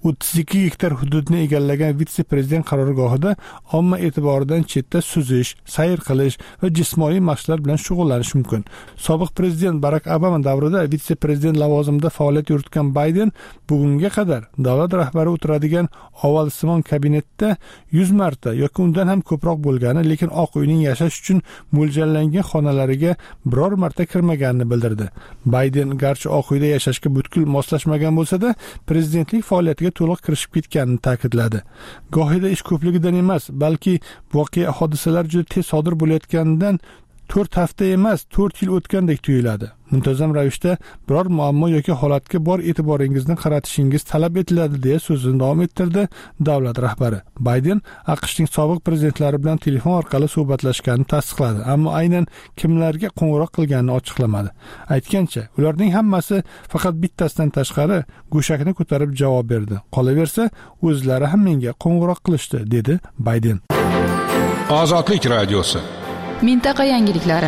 32 gektar hududni egallagan vitse-prezident qarorgohida omma e'tiboridan chetda suzish, sayr qilish va jismoniy mashqlar bilan shug'ullanish mumkin. Sobiq prezident Barack Obama davrida vitse-prezident lavozimida faoliyat yuritgan Bayden bugunga qadar davlat rahbari o'tiradigan oval-simon kabinetda 100 marta yoki undan ham ko'proq bo'lgani, lekin Oq uyning yashash uchun mo'ljallangan xonalariga biror marta kirmaganini bildirdi. Bayden garchi Oq uyda yashashga butkul moslashmagan bo'lsa-da, prezidentlik faoliyatiga to'liq kirishib ketganini ta'kidladi. Gohida ish ko'pligidan emas, balki voqea hodisalar juda tez sodir bo'layotganidan 4 hafta emas, 4 yil o'tgandek tuyuladi. Muntazam ravishda biror muammo yoki holatga bor e'tiboringizni qaratishingiz talab etiladi, deya so'zini davom ettirdi davlat rahbari. Bayden AQShning sobiq prezidentlari bilan telefon orqali suhbatlashganini tasdiqladi, ammo aynan kimlarga qo'ng'iroq qilganini ochiqlamadi. Aytgancha, ularning hammasi faqat bittasidan tashqari go'shakni ko'tarib javob berdi. Qolaversa, o'zlari ham menga qo'ng'iroq qilishdi, dedi Bayden. Ozodlik radiosi. Mintaqa yangiliklari.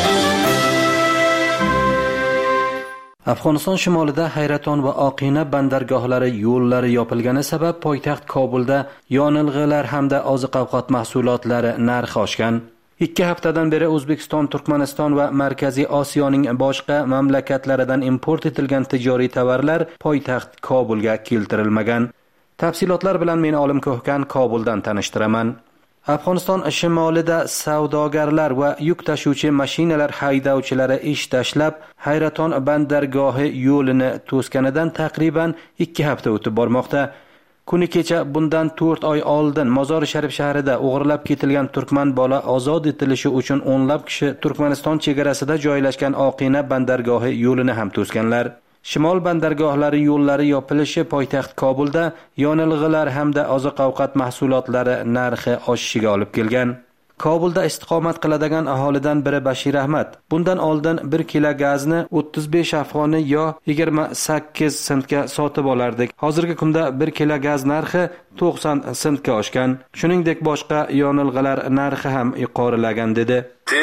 Afg'oniston shimolida Hayraton va Oqina bandargohlari yo'llari yopilgani sabab poytaxt Kobulda yonilg'ilar hamda oziq-ovqat mahsulotlari narxi oshgan. 2 haftadan beri O'zbekiston, Turkmaniston va Markaziy Osiyoning boshqa mamlakatlaridan import etilgan tijoriy tovarlar poytaxt Kobulga keltirilmagan. Tafsilotlar bilan men Olim Ko'hkan Kobuldan tanishtiraman. Afg'oniston shimolida savdogarlar va yuk tashuvchi mashinalar haydovchilari ish tashlab, Hayraton bandargohi yo'lini to'sganidan taqriban 2 hafta o'tib bormoqda. Kuni kecha bundan 4 oy oldin Mozori Sharif shahrida o'g'irlab ketilgan turkman bola ozod etilishi uchun o'nlab kishi Turkmaniston chegarasida joylashgan Oqina bandargohi yo'lini ham to'sganlar. Shimol bandargohlari yo'llari yopilishi poytaxt Kobulda yonilg'ilar hamda oziq-ovqat mahsulotlari narxi oshishiga olib kelgan. Kobulda istiqomat qiladigan aholidan biri Bashir Ahmad bundan oldin 1 kilo gazni 35 afg'oni yo 28 sentga sotib olardik. Hozirgi kunda 1 kilo gaz narxi 90 sentga oshgan. Shuningdek boshqa yonilg'ilar narxi ham yuqorilagan, dedi.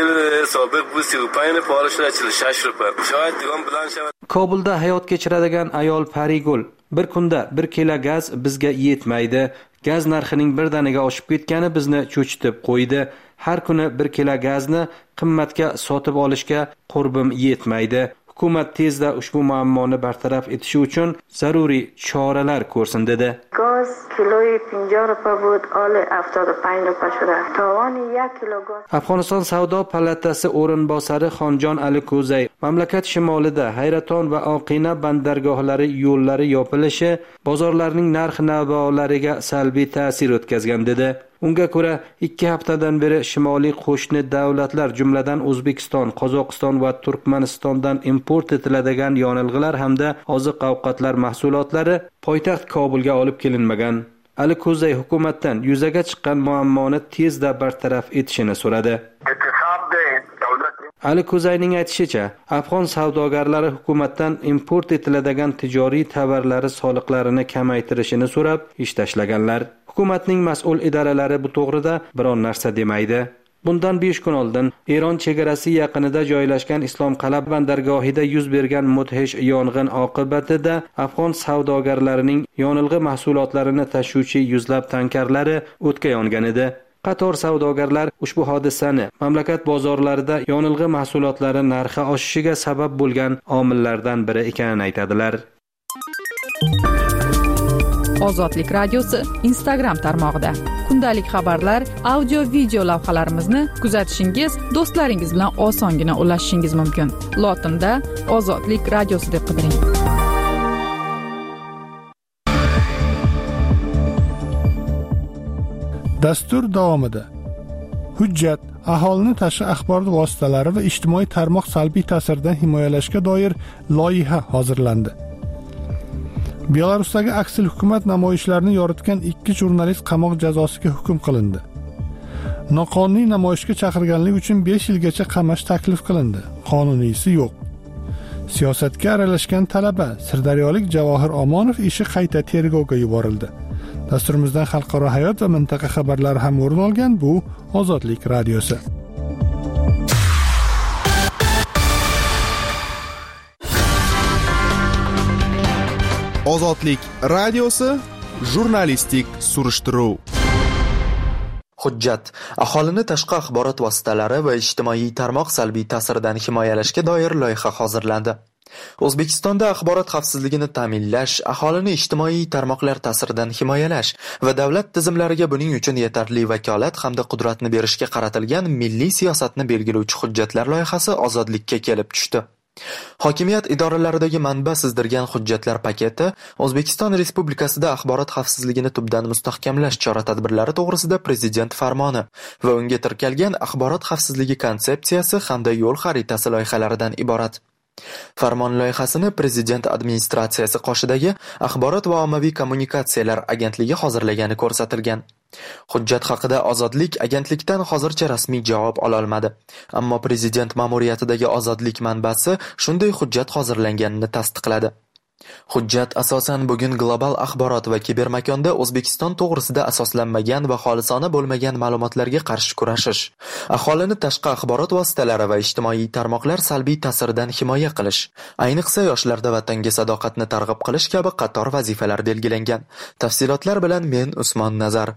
Kobulda hayot kechiradigan ayol Parigul bir kunda 1 kilo gaz bizga yetmaydi. Gaz narxining birdaniga oshib ketgani bizni cho'chitib qo'ydi. Har kuni 1 kilo gazni qimmatga sotib olishga qurbim yetmaydi. Hukumat tezda ushbu muammoni bartaraf etishi uchun zaruriy choralar ko'rsin, dedi. Gaz kiloyi 50 rupiya bo'ldi, hali 75 rupiya shudi. Tovoni 1 kilo gaz. Afg'oniston savdo palatasi o'rinbosari Xonjon Alikuzay mamlakat shimolida Hayraton va Oqina bandargohlari yo'llari yopilishi bozorlarning narx-navolariga salbiy ta'sir o'tkazgan, dedi. Unga ko'ra 2 haftadan beri shimoliy qo'shni davlatlar, jumladan O'zbekiston, Qozog'iston va Turkmanistondan import etiladigan yonilg'ilar hamda oziq-ovqatlar mahsulotlari poytaxt Kobulga olib kelinmagan. Alikuzay hukumatdan yuzaga chiqqan muammoni tezda bartaraf etishini so'radi. Alikuzayning aytishicha, afg'on savdogarlari hukumatdan import etiladigan tijoriy tovarlari soliqlarini kamaytirishini so'rab ish tashlaganlar. Hukumatning mas'ul idoralari bu to'g'rida biror narsa demaydi. Bundan 5 kun oldin Eron chegarasi yaqinida joylashgan Islom Qal'a bandargohida yuz bergan mudhish yong'in oqibatida afg'on savdogarlarining yonilg'i mahsulotlarini tashuvchi yuzlab tankerlari o'tga yongan edi. Qator savdogarlar ushbu hodisani mamlakat bozorlarida yonilg'i mahsulotlari narxi oshishiga sabab bo'lgan omillardan biri ekanini aytadilar. Ozodlik radiosi Instagram tarmog'ida kundalik xabarlar, audio, video lavhalarimizni kuzatishingiz, do'stlaringiz bilan osongina ulashishingiz mumkin. Lotinda Ozodlik radiosi deb qidiring. Dastur davomida hujjat aholini tashqi axborot vositalari va ijtimoiy tarmoq salbiy ta'siridan himoyalashga doir loyiha hozirlandi. Belarusdagi aksil hukumat namoyishlarini yoritgan 2 jurnalist qamoq jazosiga hukm qilindi. Noqonuniy namoyishga chaqirganlik uchun 5 yilgacha qamash taklif qilindi. Qonuniysi yo'q. Siyosatga aralashgan talaba sirdaryolik Javohir Omonov ishi qayta tergovga yuborildi. Dasturimizdan xalqaro hayot va mintaqa xabarlari ham o'rin olgan bu Ozodlik radiosi. Ozodlik radiosi jurnalistik surishtiruv. Hujjat aholini tashqi axborot vositalari va ijtimoiy tarmoq salbiy ta'siridan himoyalashga doir loyiha hozirlandi. O'zbekistonda axborot xavfsizligini ta'minlash, aholini ijtimoiy tarmoqlar ta'siridan himoyalash va davlat tizimlariga buning uchun yetarli vakolat hamda qudratni berishga qaratilgan milliy siyosatni belgilovchi hujjatlar loyihasi ozodlikka kelib tushdi. Hokimiyat idoralaridagi manba sizdirgan hujjatlar paketi O'zbekiston Respublikasida axborot xavfsizligini tubdan mustahkamlash chora-tadbirlari to'g'risida prezident farmoni va unga tirkalgan axborot xavfsizligi konsepsiyasi hamda yo'l xaritasi loyihalaridan iborat. Farmon loyihasini prezident administratsiyasi qoshidagi Axborot va ommaviy kommunikatsiyalar agentligi hozirlagani ko'rsatilgan. Hujjat haqida Ozodlik agentlikdan hozircha rasmiy javob ola olmadi. Ammo prezident ma'muriyatidagi Ozodlik manbasi shunday hujjat hozirlanganini tasdiqladi. Hujjat asosan bugun global axborot va kibermakonda O'zbekiston to'g'risida asoslanmagan va xolisona bo'lmagan ma'lumotlarga qarshi kurashish, aholini tashqi axborot vositalari va ijtimoiy tarmoqlar salbiy ta'siridan himoya qilish, ayniqsa yoshlarda vatanga sadoqatni targ'ib qilish kabi qator vazifalar belgilangan. Tafsilotlar bilan men Usmon Nazar.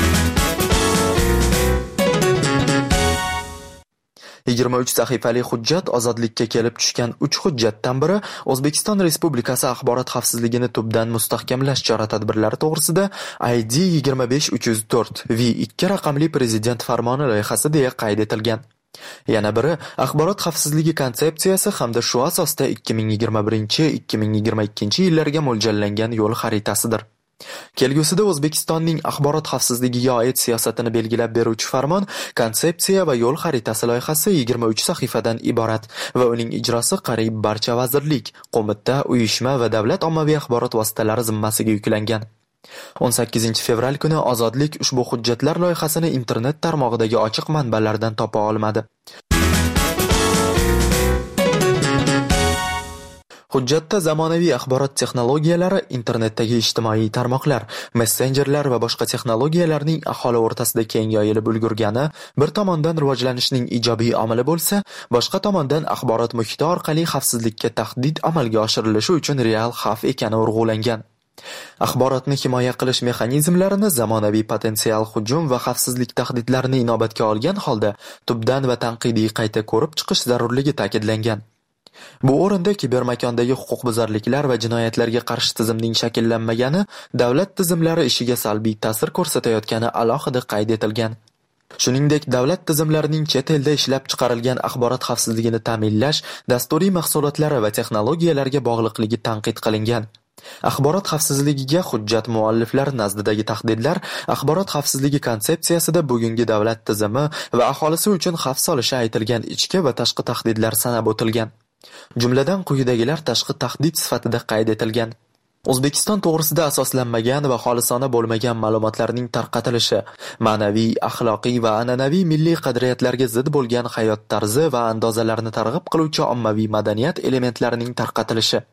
23 sahifali hujjat ozodlikka kelib tushgan 3 hujjatdan biri O'zbekiston Respublikasi axborot xavfsizligini tubdan mustahkamlash chora-tadbirlari to'g'risida ID 25304 V2 raqamli prezident farmoni loyihasi deya qayd etilgan. Yana biri axborot xavfsizligi konsepsiyasi hamda shu asosda 2021-2022 yillarga mo'ljallangan yo'l xaritasidir. Kelgusida O'zbekistonning axborot xavfsizligiga oid siyosatini belgilab beruvchi farmon, konsepsiya va yo'l xaritasi loyihasi 23 sahifadan iborat va uning ijrosi qariyb barcha vazirlik, qo'mita, uyushma va davlat ommaviy axborot vositalari zimmasiga yuklangan. 18 fevral kuni Ozodlik ushbu hujjatlar loyihasini internet tarmog'idagi ochiq manbalardan topa olmadi. Hujjatda zamonaviy axborot texnologiyalari, internetdagi ijtimoiy tarmoqlar, messenjerlar va boshqa texnologiyalarning aholi o'rtasida keng yoyilib ulgurgani bir tomondan rivojlanishning ijobiy omili bo'lsa, boshqa tomondan axborot muhiti orqali xavfsizlikka tahdid amalga oshirilishi uchun real xavf ekani urg'ulangan. Axborotni himoya qilish mexanizmlarini zamonaviy potensial hujum va xavfsizlik tahdidlarini inobatga olgan holda tubdan va tanqidiy qayta ko'rib chiqish zarurligi ta'kidlangan. Bu o'rinda kibermakondagi huquqbuzarliklar va jinoyatlarga qarshi tizimning shakllanmagani, davlat tizimlari ishiga salbiy ta'sir ko'rsatayotgani alohida qayd etilgan. Shuningdek, davlat tizimlarining chet elda ishlab chiqarilgan axborot xavfsizligini ta'minlash, dasturiy mahsulotlari va texnologiyalarga bog'liqligi tanqid qilingan. Axborot xavfsizligiga hujjat mualliflari nazdidagi tahdidlar axborot xavfsizligi konsepsiyasida bugungi davlat tizimi va aholisi uchun xavf solishi aytilgan ichki va tashqi tahdidlar sanab o'tilgan. Jumladan quyidagilar tashqi tahdid sifatida qayd etilgan. O'zbekiston to'g'risida asoslanmagan va xolisona bo'lmagan ma'lumotlarning tarqatilishi, ma'naviy, axloqiy va an'anaviy milliy qadriyatlarga zid bo'lgan hayot tarzi va andozalarni targ'ib qiluvchi ommaviy madaniyat elementlarining tarqatilishi,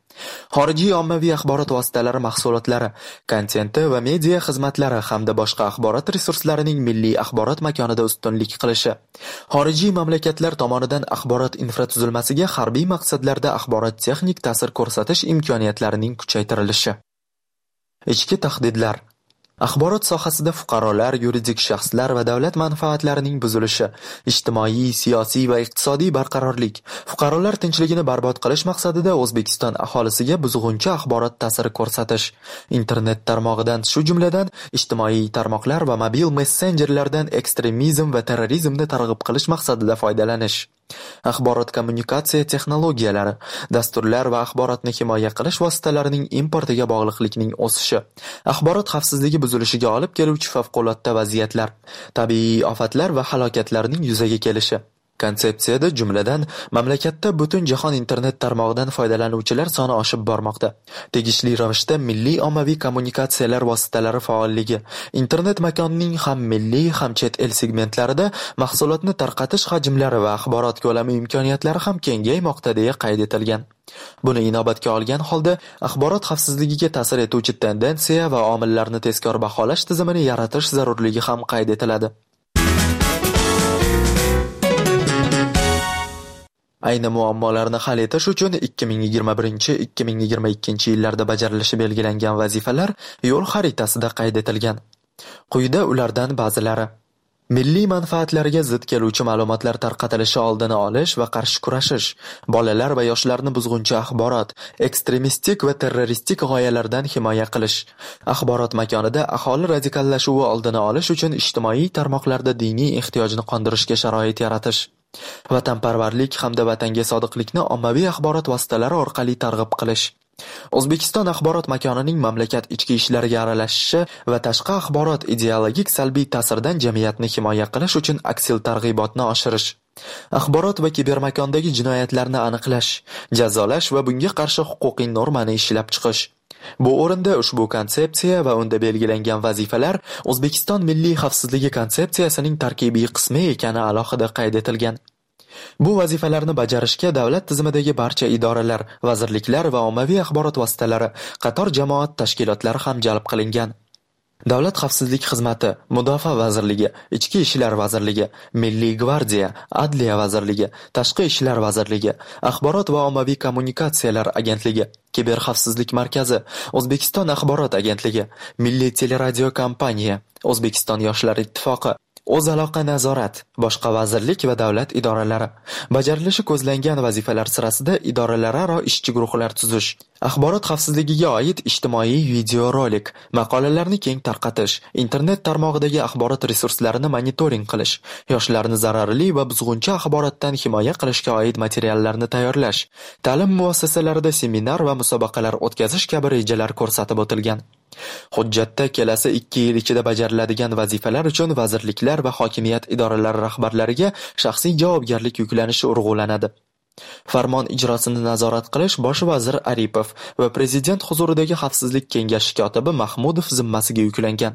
Xorijiy ommaviy axborot vositalari mahsulotlari, kontenti va media xizmatlari hamda boshqa axborot resurslarining milliy axborot makonida ustunlik qilishi, xorijiy mamlakatlar tomonidan axborot infratuzilmasiga harbiy maqsadlarda axborot texnik ta'sir ko'rsatish imkoniyatlarining kuchaytirilishi. Ichki tahdidlar. Axborot sohasida fuqarolar, yuridik shaxslar va davlat manfaatlarining buzilishi, ijtimoiy, siyosiy va iqtisodiy barqarorlik, fuqarolar tinchligini barbod qilish maqsadida O'zbekiston aholisiga buzg'unchi axborot ta'siri ko'rsatish, internet tarmog'idan, shu jumladan ijtimoiy tarmoqlar va mobil messenjerlardan ekstremizm va terrorizmni targ'ib qilish maqsadida foydalanish. Axborot kommunikatsiya texnologiyalari, dasturlar va axborotni himoya qilish vositalarining importiga bog'liqlikning o'sishi, axborot xavfsizligi buzilishiga olib keluvchi favqulodda vaziyatlar, tabiiy ofatlar va halokatlarning yuzaga kelishi. Konsepsiyada jumladan mamlakatda butun jahon internet tarmog'idan foydalanuvchilar soni oshib bormoqda. Tegishli ravishda milliy ommaviy kommunikatsiyalar vositalari faolligi, internet makonining ham milliy, ham chet el segmentlarida mahsulotni tarqatish hajmlari va axborot ko'lami imkoniyatlari ham kengaymoqda deya qayd etilgan. Buni inobatga olgan holda axborot xavfsizligiga ta'sir etuvchi tendensiya va omillarni tezkor baholash tizimini yaratish zarurligi ham qayd etiladi. Ayni muammolarni hal etish uchun 2021-2022 yillarda bajarilishi belgilangan vazifalar yo'l xaritasida qayd etilgan. Quyida ulardan ba'zilari: milliy manfaatlariga zid keluvchi ma'lumotlar tarqatilishi oldini olish va qarshi kurashish, bolalar va yoshlarni buzg'unchi axborot, ekstremistik va terroristik g'oyalardan himoya qilish, axborot makonida aholi radikallashuvi oldini olish uchun ijtimoiy tarmoqlarda diniy ehtiyojni qondirishga sharoit yaratish, vatanparvarlik hamda vatanga sodiqlikni ommaviy axborot vositalari orqali targ'ib qilish, O'zbekiston axborot makonining mamlakat ichki ishlariga aralashishi va tashqi axborot ideologik salbiy ta'sirdan jamiyatni himoya qilish uchun aksil targ'ibotni oshirish, axborot va kibermakondagi jinoyatlarni aniqlash, jazolash va bunga qarshi huquqiy normani ishlab chiqish. Bu o'rinda ushbu konsepsiya va unda belgilangan vazifalar O'zbekiston milliy xavfsizligi konsepsiyasining tarkibiy qismi ekani alohida qayd etilgan. Bu vazifalarni bajarishga davlat tizimidagi barcha idoralar, vazirliklar va ommaviy axborot vositalari, qator jamoat tashkilotlari ham jalb qilingan. Davlat xavfsizlik xizmati, Mudofaa vazirligi, Ichki ishlar vazirligi, Milliy gvardiya, Adliya vazirligi, Tashqi ishlar vazirligi, Axborot va ommaviy kommunikatsiyalar agentligi, Kiberxavfsizlik markazi, O'zbekiston axborot agentligi, Milliy teleradio kompaniya, O'zbekiston yoshlar ittifoqi, O'zaloqa nazorat, boshqa vazirlik va davlat idoralari. Bajarilishi ko'zlangan vazifalar sirasida idoralararo ishchi guruhlar tuzish, axborot xavfsizligiga oid ijtimoiy videorolik, maqolalarni keng tarqatish, internet tarmog'idagi axborot resurslarini monitoring qilish, yoshlarni zararli va buzg'unchi axborotdan himoya qilishga oid materiallarni tayyorlash, ta'lim muassasalarida seminar va musobaqalar o'tkazish kabi rejalar ko'rsatib o'tilgan. Hujjatda kelasi 2 yil ichida bajariladigan vazifalar uchun vazirliklar va hokimiyat idoralari rahbarlariga shaxsiy javobgarlik yuklanishi urg'ulanadi. Farmon ijrosini nazorat qilish bosh vazir Aripov va prezident huzuridagi xavfsizlik kengashi kotibi Mahmudov zimmasiga yuklangan.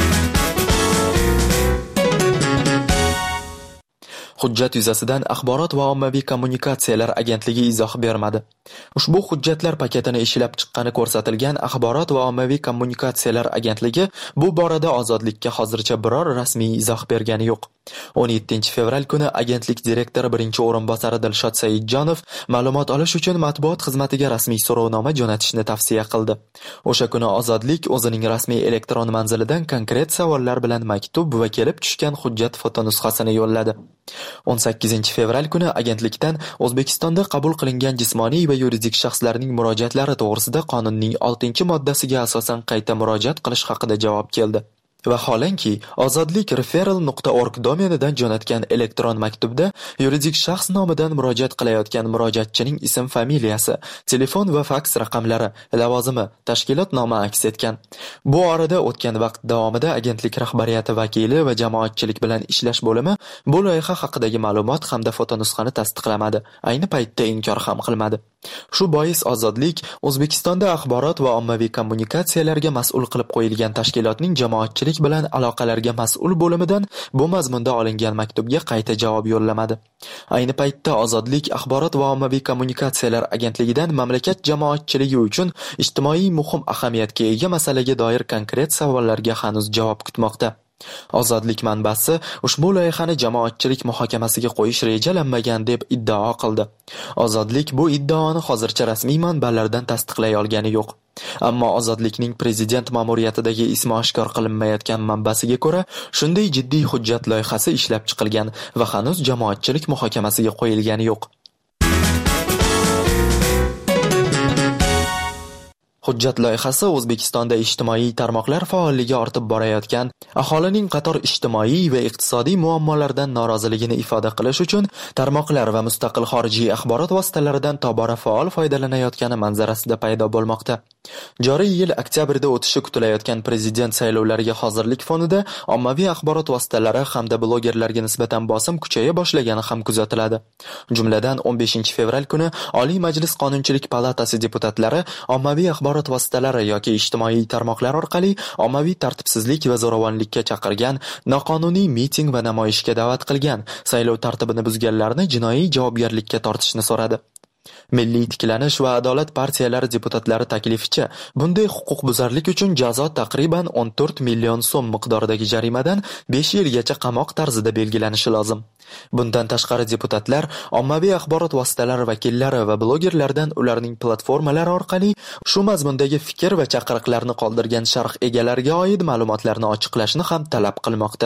Hujjat yuzasidan Axborot va ommaviy kommunikatsiyalar agentligi izoh bermadi. Ushbu hujjatlar paketini ishlab chiqqani ko'rsatilgan Axborot va ommaviy kommunikatsiyalar agentligi bu borada ozodlikka hozircha biror rasmiy izoh bergani yo'q. 17 fevral kuni agentlik direktori birinchi o'rinbosari Dilshod Saidjonov ma'lumot olish uchun matbuot xizmatiga rasmiy so'rovnoma jo'natishni tavsiya qildi. O'sha kuni Ozodlik o'zining rasmiy elektron manzilidan konkret savollar bilan maktub va kelib tushgan hujjat fotonusxasini yo'lladi. 18 fevral kuni agentlikdan O'zbekistonda qabul qilingan jismoniy va yuridik shaxslarning murojaatlari to'g'risida qonunning 6-moddasiga asosan qayta murojaat qilish haqida javob keldi. Vaholanki, ozodlik.referral.org domenidan jo'natgan elektron maktubda yuridik shaxs nomidan murojaat qilayotgan murojaatchining ism-familiyasi, telefon va faks raqamlari, lavozimi, tashkilot nomi aks etgan. Bu orada o'tgan vaqt davomida agentlik rahbariyati vakili va jamoatchilik bilan ishlash bo'limi bu loyiha haqidagi ma'lumot hamda fotonusxani tasdiqlamadi. Ayni paytda inkor ham qilmadi. Shu bois Ozodlik O'zbekistonda axborot va ommaviy kommunikatsiyalarga mas'ul qilib qo'yilgan tashkilotning jamoatchilik vazirlik bilan aloqalarga mas'ul bo'limidan bu mazmunda olingan maktubga qayta javob yo'llamadi. Ayni paytda Ozodlik axborot va ommaviy kommunikatsiyalar agentligidan mamlakat jamoatchiligi uchun ijtimoiy muhim ahamiyatga ega masalaga doir konkret savollarga hanuz javob kutmoqda. Ozodlik manbasi ushbu loyihani jamoatchilik muhokamasiga qo'yish rejalanmagan deb iddao qildi. Ozodlik bu iddaoni hozircha rasmiy manbalardan tasdiqlay olgani yo'q. Ammo Ozodlikning prezident ma'muriyatidagi ismi oshkor qilinmayotgan manbasiga ko'ra, shunday jiddiy hujjat loyihasi ishlab chiqilgan va hanuz jamoatchilik muhokamasiga qo'yilgani yo'q. Hujjat loyihasi O'zbekistonda ijtimoiy tarmoqlar faolligi ortib borayotgan, aholining qator ijtimoiy va iqtisodiy muammolaridan noroziligini ifoda qilish uchun tarmoqlar va mustaqil xorijiy axborot vositalaridan tobora faol foydalanayotgani manzarasida paydo bo'lmoqda. Joriy yil oktyabrda o'tishi kutilayotgan prezident saylovlariga hozirlik fonida ommaviy axborot vositalari hamda blogerlarga nisbatan bosim kuchaya boshlagani ham kuzatiladi. Jumladan 15 fevral kuni Oliy Majlis Qonunchilik palatasi deputatlari ommaviy axborot vositalari yoki ijtimoiy tarmoqlar orqali ommaviy tartibsizlik va zo'ravonlikka chaqirgan, noqonuniy miting va namoyishga da'vat qilgan, saylov tartibini buzganlarni jinoiy javobgarlikka tortishni so'radi. Milliy tiklanish va adolat partiyalari deputatlari taklificha bunday huquqbuzarlik uchun jazo taqriban 14 million so'm miqdoridagi jarimadan 5 yilgacha qamoq tarzida belgilanishi lozim. Bundan tashqari deputatlar ommaviy axborot vositalari vakillari va blogerlardan ularning platformalari orqali shu mazmundagi fikr va chaqiriqlarni qoldirgan sharh egalariga oid ma'lumotlarni ochiqlashni ham talab qilmoqda.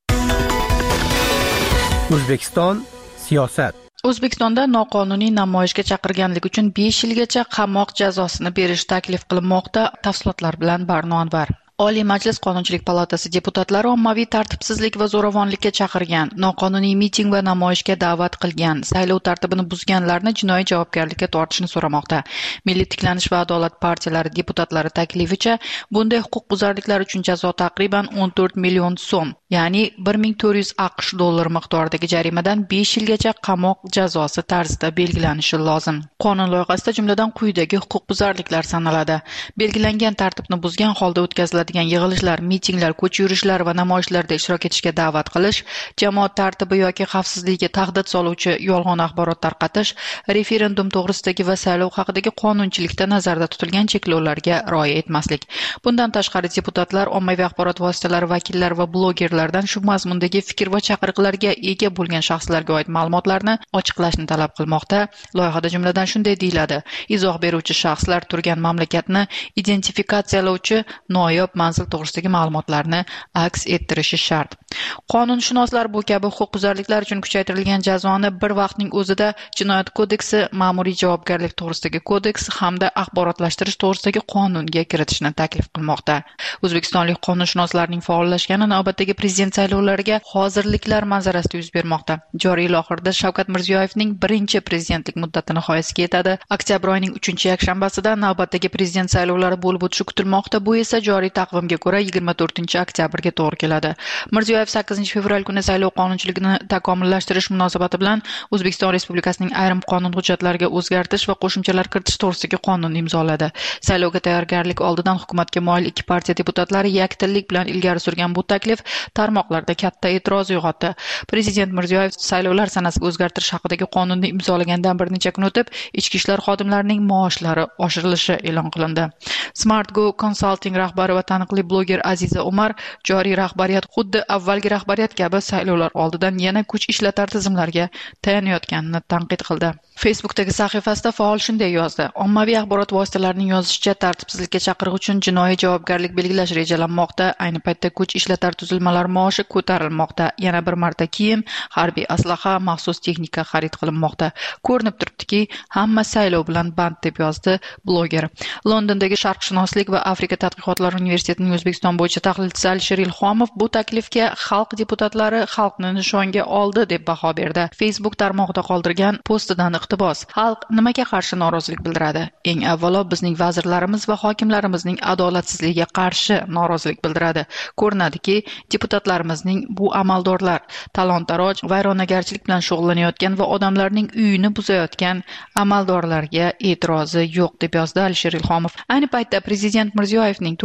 O'zbekiston siyosat. O'zbekistonda noqonuniy namoyishga chaqirganlik uchun 5 yilgacha qamoq jazosini berish taklif qilinmoqda. Tafsilotlar bilan Barno Anvar. Oliy Majlis Qonunchilik palatasi deputatlari ommaviy tartibsizlik va zo'ravonlikka chaqirgan, noqonuniy miting va namoyishga da'vat qilgan, saylov tartibini buzganlarni jinoiy javobgarlikka tortishni so'ramoqda. Milliy tiklanish va adolat partiyalari deputatlari taklificha bunday huquqbuzarliklar uchun jazo taqriban 14 million so'm, ya'ni 1400 AQSh dollar miqdoridagi jarimadan 5 yilgacha qamoq jazosi tarzida belgilanishi lozim. Qonun loyihasida jumladan quyidagi huquqbuzarliklar sanaladi: belgilangan tartibni buzgan holda o'tkaziladigan yig'ilishlar, mitinglar, ko'cha yurishlar va namoyishlarda ishtirok etishga da'vat qilish, jamoat tartibi yoki xavfsizligiga tahdid soluvchi yolg'on axborot tarqatish, referendum to'g'risidagi va saylov haqidagi qonunchilikda nazarda tutilgan cheklovlarga rioya etmaslik. Bundan tashqari deputatlar ommaviy axborot vositalari vakillari va blogerlardan shu mazmundagi fikr va chaqiriqlarga ega bo'lgan shaxslarga oid ma'lumotlarni ochiqlashni talab qilmoqda. Loyihada jumladan shunday deyiladi: izoh beruvchi shaxslar turgan mamlakatni identifikatsiyalovchi noyob manzil to'g'risidagi ma'lumotlarni aks ettirishi shart. Qonunshunoslar bu kabi huquqbuzarliklar uchun kuchaytirilgan jazoni bir vaqtning o'zida Jinoyat kodeksi, Ma'muriy javobgarlik to'g'risidagi kodeks hamda axborotlashtirish to'g'risidagi qonunga kiritishni taklif qilmoqda. O'zbekistonlik qonunshunoslarning faollashgani navbatdagi prezident saylovlariga hozirliklar manzarasida yuz bermoqda. Joriy yil oxirida Shavkat Mirziyoyevning birinchi prezidentlik muddati nihoyasiga yetadi. Oktyabr oyining 3-yakshanbasida navbatdagi prezident saylovlari bo'lib o'tishi kutilmoqda. Bu esa joriy taqvimga ko'ra 24-oktyabrga to'g'ri keladi. Mirziyoyev 8-fevral kuni saylov qonunchiligini takomillashtirish munosabati bilan O'zbekiston Respublikasining ayrim qonun hujjatlariga o'zgartirish va qo'shimchalar kiritish to'g'risidagi qonunni imzoladi. Saylovga tayyorgarlik oldidan hukumatga moyil ikki partiya deputatlari yakdillik bilan ilgari surgan bu taklif tarmoqlarda katta e'tiroz uyg'otdi. Prezident Mirziyoyev saylovlar sanasiga o'zgartirish haqidagi qonunni imzolagandan bir necha kun o'tib, ichki ishlar xodimlarining maoshlari oshirilishi e'lon qilindi. SmartGo Consulting rahbari va taniqli bloger Aziza Umar joriy rahbariyat xuddi avvalgi rahbariyat kabi saylovlar oldidan yana kuch ishlatar tizimlarga tayanayotganini tanqid qildi. Facebookdagi sahifasida faol shunday yozdi: ommaviy axborot vositalarining yozishicha, tartibsizlikka chaqiriq uchun jinoiy javobgarlik belgilash rejalanmoqda. Ayni paytda kuch ishlatar tuzilmalar maoshi ko'tarilmoqda. Yana bir marta kiyim, harbiy aslaha, maxsus texnika xarid qilinmoqda. Ko'rinib turibdiki, hamma saylov bilan band, deb yozdi bloger. Londondagi sharqshunoslik va Afrika tadqiqotlari universitetining O'zbekiston bo'yicha tahlilchisi Alisher Ilhomov bu taklifga xalq deputatlari xalqni nishonga oldi deb baho berdi. Facebook tarmog'ida qoldirgan postidan iqtibos: xalq nimaga qarshi norozilik bildiradi? Eng avvalo bizning vazirlarimiz va hokimlarimizning adolatsizligiga qarshi norozilik bildiradi. Ko'rinadiki, deputatlarimizning bu amaldorlar talon-taroj, vayronagarchilik bilan shug'ullanayotgan va odamlarning uyini buzayotgan amaldorlarga e'tirozi yo'q, deb yozdi Alisher Ilhomov. Ayni paytda prezident Mirziyoyevning 4-5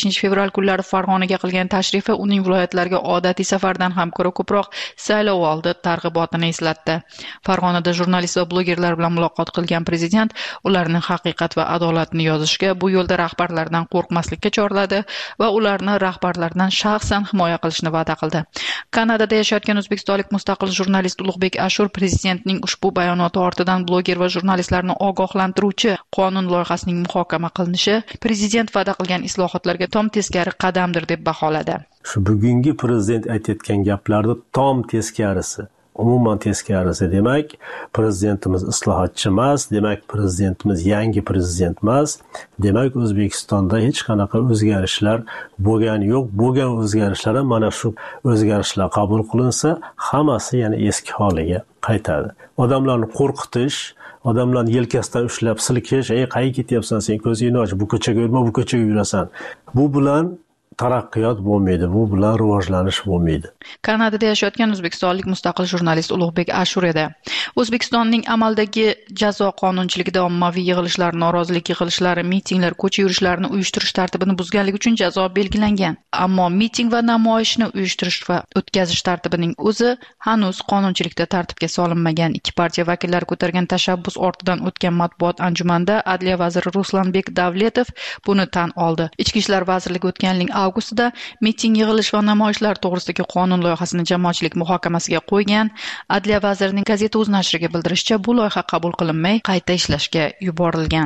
15-fevral kunlari Farg'onaga qilgan tashrifi uning viloyatlarga odatiy safardan ham ko'ra ko'proq saylovoldi targ'ibotini eslatdi. Farg'onada jurnalist va blogerlar bilan muloqot qilgan prezident ularni haqiqat va adolatni yozishga, bu yo'lda rahbarlardan qo'rqmaslikka chorladi va ularni rahbarlardan shaxsan himoya qilishni va'da qildi. Kanadada yashayotgan o'zbekistonlik mustaqil jurnalist Ulug'bek Ashur prezidentning ushbu bayonoti ortidan bloger va jurnalistlarni ogohlantiruvchi qonun loyihasining muhokama qilinishi prezident va'da qilgan islohotlarga tom teskari qadamdir deb baholadi. Shu bugungi prezident aytayotgan gaplarni tom teskarisi. Umuman teskarisi. Demak, prezidentimiz islohotchi emas, demak prezidentimiz yangi prezident emas. Demak, O'zbekistonda hech qanaqa o'zgarishlar bo'lgani yo'q. Bo'lgan o'zgarishlar ham mana shu o'zgarishlar qabul qilinsa, hammasi yana eski holiga qaytadi. Odamlarni qo'rqitish, odamlarni yelkasidan ushlab silkish, qayerga ketyapsan sen, ko'zingni och, bu ko'chaga yurma, bu ko'chaga yurasan. Bu bilan taraqqiyot bo'lmaydi, bu bilan rivojlanish bo'lmaydi. Kanadada yashayotgan o'zbekistonlik mustaqil jurnalist Ulug'bek Ashur edi. O'zbekistonning amaldagi jazo qonunchiligida ommaviy yig'ilishlar, norozilik yig'ilishlari, mitinglar, ko'cha yurishlarini uyushtirish tartibini buzganlik uchun jazo belgilangan. Ammo miting va namoyishni uyushtirish va o'tkazish tartibining o'zi hanuz qonunchilikda tartibga solinmagan. Ikki partiya vakillari ko'targan tashabbus ortidan o'tgan matbuot anjumanida Adliya vaziri Ruslanbek Davletov buni tan oldi. Ichki ishlar vazirligi o'tgan yilning avgustida miting, yig'ilish va namoyishlar to'g'risidagi qonun loyihasini jamoatchilik muhokamasiga qo'ygan. Adliya vazirining Gazeta.uz nashriga bildirishicha, bu loyiha qabul qilinmay qayta ishlashga yuborilgan.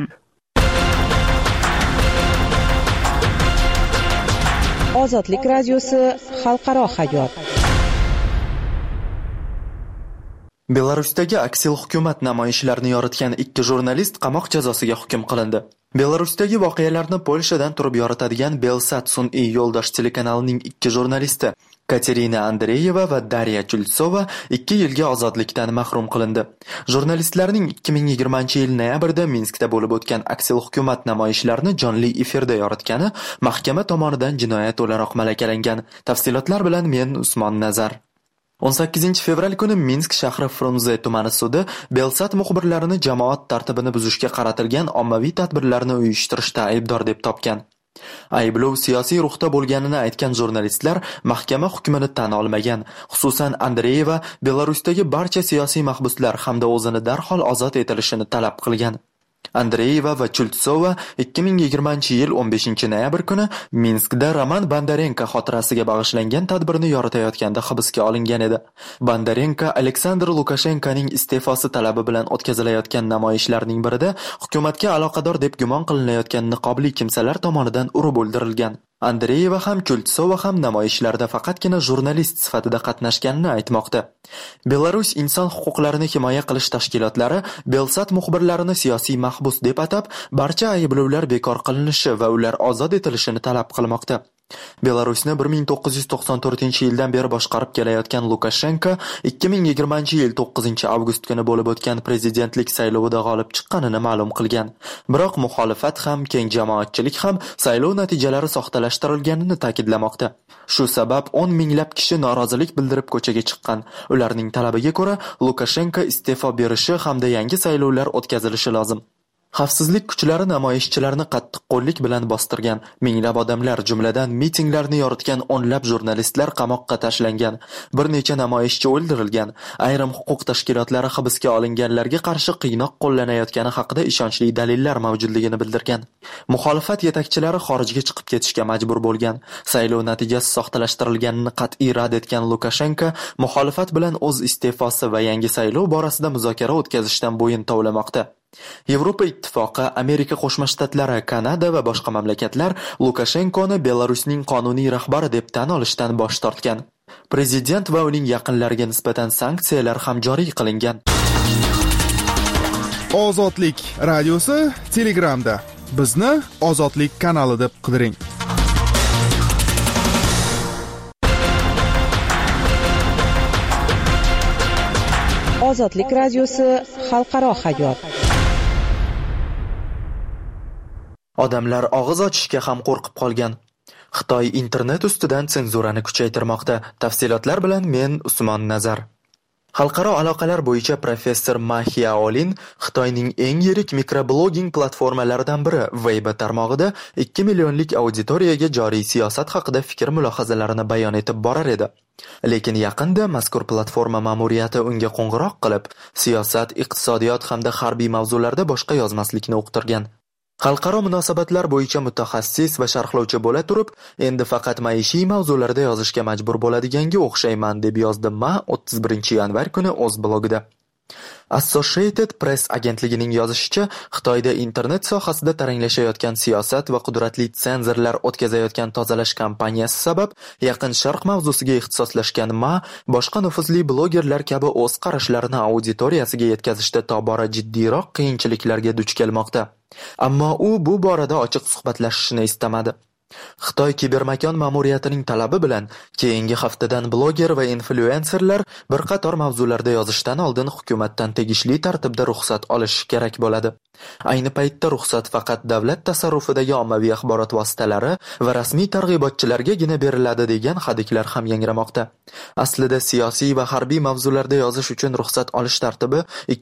Ozodlik radiosi xalqaro hayot. Belarusdagi aksil hukumat namoyishlarini yoritgan 2 jurnalist qamoq jazosiga hukm qilindi. Belarusdagi voqealarni Polshadan turib yoritadigan Belsat sun'iy yo'ldosh telekanalining 2 jurnalisti Katerina Andreyeva va Darya Chultsova 2 yilga ozodlikdan mahrum qilindi. Jurnalistlarning 2020-yil noyabrda Minskda bo'lib o'tgan aksil hukumat namoyishlarini jonli efirda yoritgani mahkama tomonidan jinoyat o'laroq malakalangan. Tafsilotlar bilan men Usmon Nazar. 18-fevral kuni Minsk shahri Frunze tumani sudi Belsat muxbirlarini jamoat tartibini buzishga qaratilgan ommaviy tadbirlarni uyushtirishda aybdor deb topgan. Ayblov siyosiy ruhda bo'lganini aytgan jurnalistlar mahkama hukmini tan olmagan. Xususan Andreyeva Belarusdagi barcha siyosiy mahbuslar hamda o'zini darhol ozod etilishini talab qilgan. Andreyeva va Chultsova 2020-yil 15-noyabr kuni Minskda Roman Bondarenko xotirasiga bag'ishlangan tadbirni yoritayotganda hibsga olingan edi. Bondarenko Aleksandr Lukashenkoning iste'fosi talabi bilan o'tkazilayotgan namoyishlarning birida hukumatga aloqador deb gumon qilinayotgan niqobli kimsalar tomonidan urib o'ldirilgan. Andreyeva ham Chultsova ham namoyishlarda faqatgina jurnalist sifatida qatnashganini aytmoqda. Belarus inson huquqlarini himoya qilish tashkilotlari Belsat muxbirlarini siyosiy mahbus deb atab, barcha ayblovlar bekor qilinishi va ular ozod etilishini talab qilmoqda. Belarusni 1994-yildan beri boshqarib kelayotgan Lukashenko 2020-yil 9-avgust kuni bo'lib o'tgan prezidentlik saylovida g'olib chiqqanini ma'lum qilgan. Biroq muxolifat ham, keng jamoatchilik ham saylov natijalari soxtalashtirilganini ta'kidlamoqda. Shu sabab 10 minglab kishi norozilik bildirib ko'chaga chiqqan. Ularning talabiga ko'ra Lukashenko iste'fo berishi hamda yangi saylovlar o'tkazilishi lozim. Xavfsizlik kuchlari namoyishchilarni qattiq qo'llik bilan bostirgan. Minglab odamlar, jumladan mitinglarni yoritgan o'nlab jurnalistlar qamoqqa tashlangan. Bir necha namoyishchi o'ldirilgan. Ayrim huquq tashkilotlari hibsga olinganlarga qarshi qiynoq qo'llanayotgani haqida ishonchli dalillar mavjudligini bildirgan. Muxolifat yetakchilari xorijga chiqib ketishga majbur bo'lgan. Saylov natijasi soxtalashtirilganini qat'iy rad etgan Lukashenko muxolifat bilan o'z iste'fosi va yangi saylov borasida muzokara o'tkazishdan bo'yin tovlamoqda. Yevropa ittifoqi, Amerika Qo'shma Shtatlari, Kanada va boshqa mamlakatlar Lukashenkoni Belarusning qonuniy rahbari deb tan olishdan bosh tortgan. Prezident va uning yaqinlariga nisbatan sanksiyalar ham joriy qilingan. Ozodlik radiosi Telegramda. Bizni Ozodlik kanali deb qidiring. Ozodlik radiosi xalqaro hayot. Odamlar og'iz ochishga ham qo'rqib qolgan. Xitoy internet ustidan senzurani kuchaytirmoqda. Tafsilotlar bilan men Usmon Nazar. Xalqaro aloqalar bo'yicha professor Ma Xiaolin Xitoyning eng yirik mikroblogging platformalaridan biri Weibo tarmog'ida 2 millionlik auditoriyaga joriy siyosat haqida fikr-mulohazalarini bayon etib borar edi. Lekin yaqinda mazkur platforma ma'muriyati unga qo'ng'iroq qilib, siyosat, iqtisodiyot hamda harbiy mavzularda boshqa yozmaslikni uqtirgan. Xalqaro munosabatlar bo'yicha mutaxassis va sharhlovchi bo'la turib, endi faqat maishiy mavzularda yozishga majbur bo'ladiganga o'xshayman, deb yozdi Ma 31-yanvar kuni o'z blogida. Associated Press agentligining yozishicha, Xitoyda internet sohasida taranglashayotgan siyosat va qudratli senzorlar o'tkazayotgan tozalash kampaniyasi sabab Yaqin Sharq mavzusiga ixtisoslashgan Ma boshqa nufuzli blogerlar kabi o'z qarashlarini auditoriyasiga yetkazishda tobora jiddiyroq qiyinchiliklarga duch kelmoqda. Ammo u bu borada ochiq suhbatlashishni istamadi. Xitoy kibermakon ma'muriyatining talabi bilan keyingi haftadan bloger va influenserlar bir qator mavzularda yozishdan oldin hukumatdan tegishli tartibda ruxsat olishi kerak bo'ladi. Ayni paytda ruxsat faqat davlat tasarrufidagi ommaviy axborot vositalari va rasmiy targ'ibotchilargagina beriladi degan hadiklar ham yangramoqda. Aslida siyosiy va harbiy mavzularda yozish uchun ruxsat olish tartibi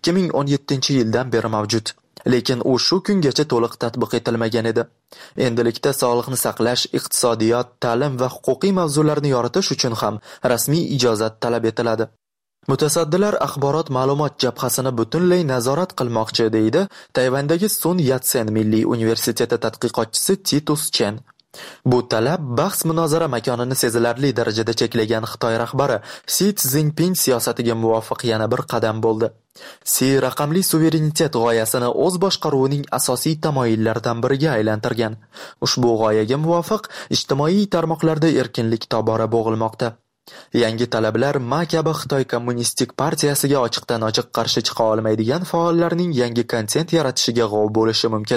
2017-yildan beri mavjud. Lekin u shu kungacha to'liq tatbiq etilmagan edi. Endilikda sog'liqni saqlash, iqtisodiyot, ta'lim va huquqiy mavzularni yoritish uchun ham rasmiy ijozat talab etiladi. Mutasaddilar axborot ma'lumot jabhasini butunlay nazorat qilmoqchi, deydi Tayvandagi Sun Yat-sen Milliy universiteti tadqiqotchisi Titus Chen. Bu talab bahs-munozara makonini sezilarli darajada cheklagan Xitoy rahbari Si Szinpin siyosatiga muvofiq yana bir qadam bo'ldi. Si raqamli suverenitet g'oyasini o'z boshqaruvining asosiy tamoyillaridan biriga aylantirgan. Ushbu g'oyaga muvofiq ijtimoiy tarmoqlarda erkinlik tobora bo'g'ilmoqda. Yangi talablar Ma kabi Xitoy kommunistik partiyasiga ochiqdan-ochiq qarshi chiqa olmaydigan faollarning yangi kontent yaratishiga g'ov bo'lishi mumkin.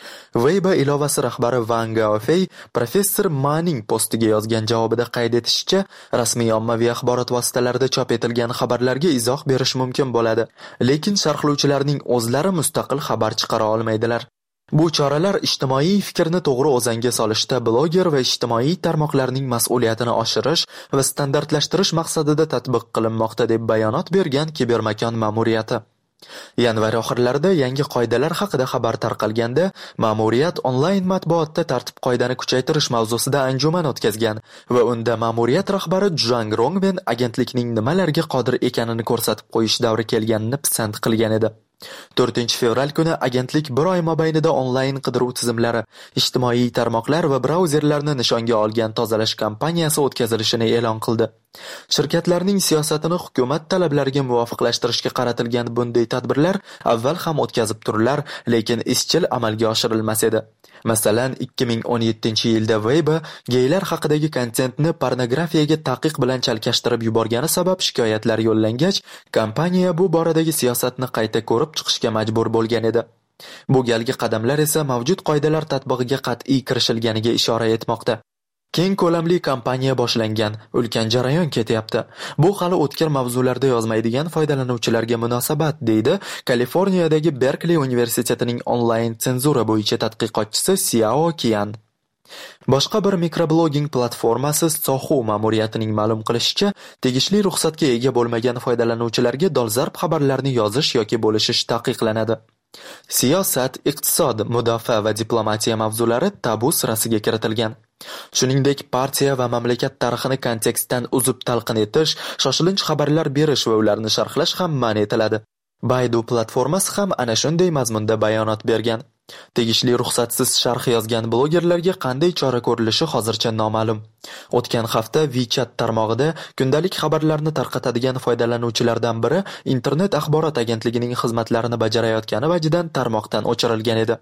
Weibo ilovasi rahbari Wang Gaofei professor Maning postiga yozgan javobida qayd etishicha, rasmiy ommaviy axborot vositalarida chop etilgan xabarlarga izoh berish mumkin bo'ladi, lekin sharhlovchilarning o'zlari mustaqil xabar chiqara olmaydilar. Bu choralar ijtimoiy fikrni to'g'ri o'zanga solishda bloger va ijtimoiy tarmoqlarning mas'uliyatini oshirish va standartlashtirish maqsadida tatbiq qilinmoqda, deb bayonot bergan kibermakon ma'muriyati. Yanvar oxirlarida yangi qoidalar haqida xabar tarqalganda, ma'muriyat onlayn matbuotda tartib-qoidani kuchaytirish mavzusida anjuman o'tkazgan va unda ma'muriyat rahbari Zhang Rongben agentlikning nimalarga qodir ekanini ko'rsatib qo'yish davri kelganini pisand qilgan edi. 4-fevral kuni agentlik bir oy mobaynida onlayn qidiruv tizimlari, ijtimoiy tarmoqlar va brauzerlarni nishonga olgan tozalash kampaniyasi o'tkazilishini e'lon qildi. Shirkatlarning siyosatini hukumat talablariga muvofiqlashtirishga qaratilgan bunday tadbirlar avval ham o'tkazib turdilar, lekin izchil amalga oshirilmas edi. Masalan, 2017-yilda Weibo geylar haqidagi kontentni pornografiyaga taqiq bilan chalkashtirib yuborgani sabab shikoyatlar yo'llangach, kompaniya bu boradagi siyosatni qayta ko'rib chiqishga majbur bo'lgan edi. Bu galgi qadamlar esa mavjud qoidalar tatbiqiga qat'iy kirishilganiga ishora etmoqda. Keng ko'lamli kampaniya boshlangan, ulkan jarayon ketyapti. Bu hali o'tkir mavzularda yozmaydigan foydalanuvchilarga munosabat, deydi Kaliforniyadagi Berkeley universitetining onlayn senzura bo'yicha tadqiqotchisi Xiao Qian. Boshqa bir mikroblogging platformasi Sohu ma'muriyatining ma'lum qilishicha, tegishli ruxsatga ega bo'lmagan foydalanuvchilarga dolzarb xabarlarni yozish yoki bo'lishish taqiqlanadi. Siyosat, iqtisod, mudofaa va diplomatiya mavzulari tabu sirasiga kiritilgan. Shuningdek, partiya va mamlakat tarixini kontekstdan uzib talqin etish, shoshilinch xabarlar berish va ularni sharhlash ham man etiladi. Baidu platformasi ham ana shunday mazmunda bayonot bergan. Tegishli ruxsatsiz sharh yozgan blogerlarga qanday chora ko'rilishi hozircha noma'lum. O'tgan hafta WeChat tarmog'ida kundalik xabarlarni tarqatadigan foydalanuvchilardan biri internet axborot agentligining xizmatlarini bajarayotgani vajidan tarmoqdan o'chirilgan edi.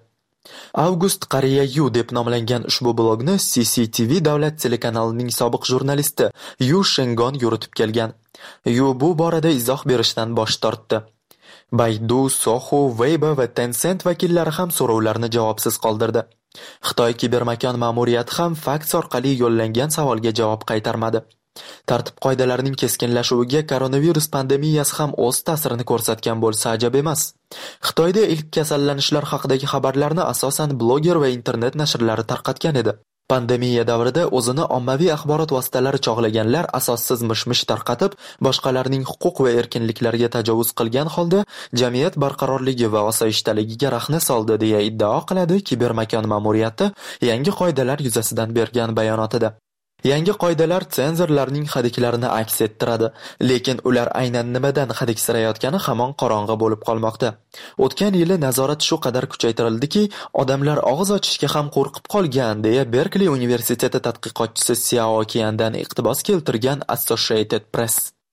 Avgust Qariyayu deb nomlangan ushbu blogni CCTV davlat telekanalining sobiq jurnalisti Yu Shengon yuritib kelgan. Yu bu borada izoh berishdan bosh tortdi. Baidu, Sohu, Weibo va Tencent vakillari ham so'rovlarni javobsiz qoldirdi. Xitoy kibermakon ma'muriyati ham faks orqali yo'llangan savolga javob qaytarmadi. Tartib-qoidalarning keskinlashuviga koronavirus pandemiyasi ham o'z ta'sirini ko'rsatgan bo'lsa ajab emas. Xitoyda ilk kasallanishlar haqidagi xabarlarni asosan bloger va internet nashrlari tarqatgan edi. Pandemiya davrida o'zini ommaviy axborot vositalari chog'laganlar asossiz mish-mish tarqatib, boshqalarning huquq va erkinliklariga tajovuz qilgan holda jamiyat barqarorligi va osoyishtaligiga rahna soldi deya iddao qiladi Kibermakon ma'muriyati yangi qoidalar yuzasidan bergan bayonotida. Yangi qoidalar senzorlarning hadiklarini aks ettiradi, lekin ular aynan nimadan hadiksirayotgani hamon qorong'i bo'lib qolmoqda. O'tgan yili nazorat shu qadar kuchaytirildiki, odamlar og'iz ochishga ham qo'rqib qolgan, deya Berkeley universiteti tadqiqotchisi Xiao Qiandan iqtibos keltirgan Associated Press.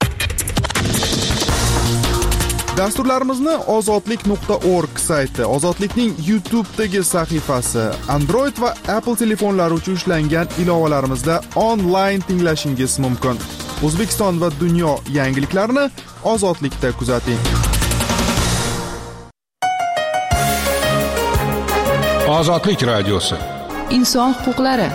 Dasturlarimizni ozodlik.org sayti, Ozodlikning YouTube'dagi sahifasi, Android va Apple telefonlari uchun ishlangan ilovalarimizda onlayn tinglashingiz mumkin. O'zbekiston va dunyo yangiliklarini Ozodlikda kuzating. Ozodlik radiosi. Inson huquqlari.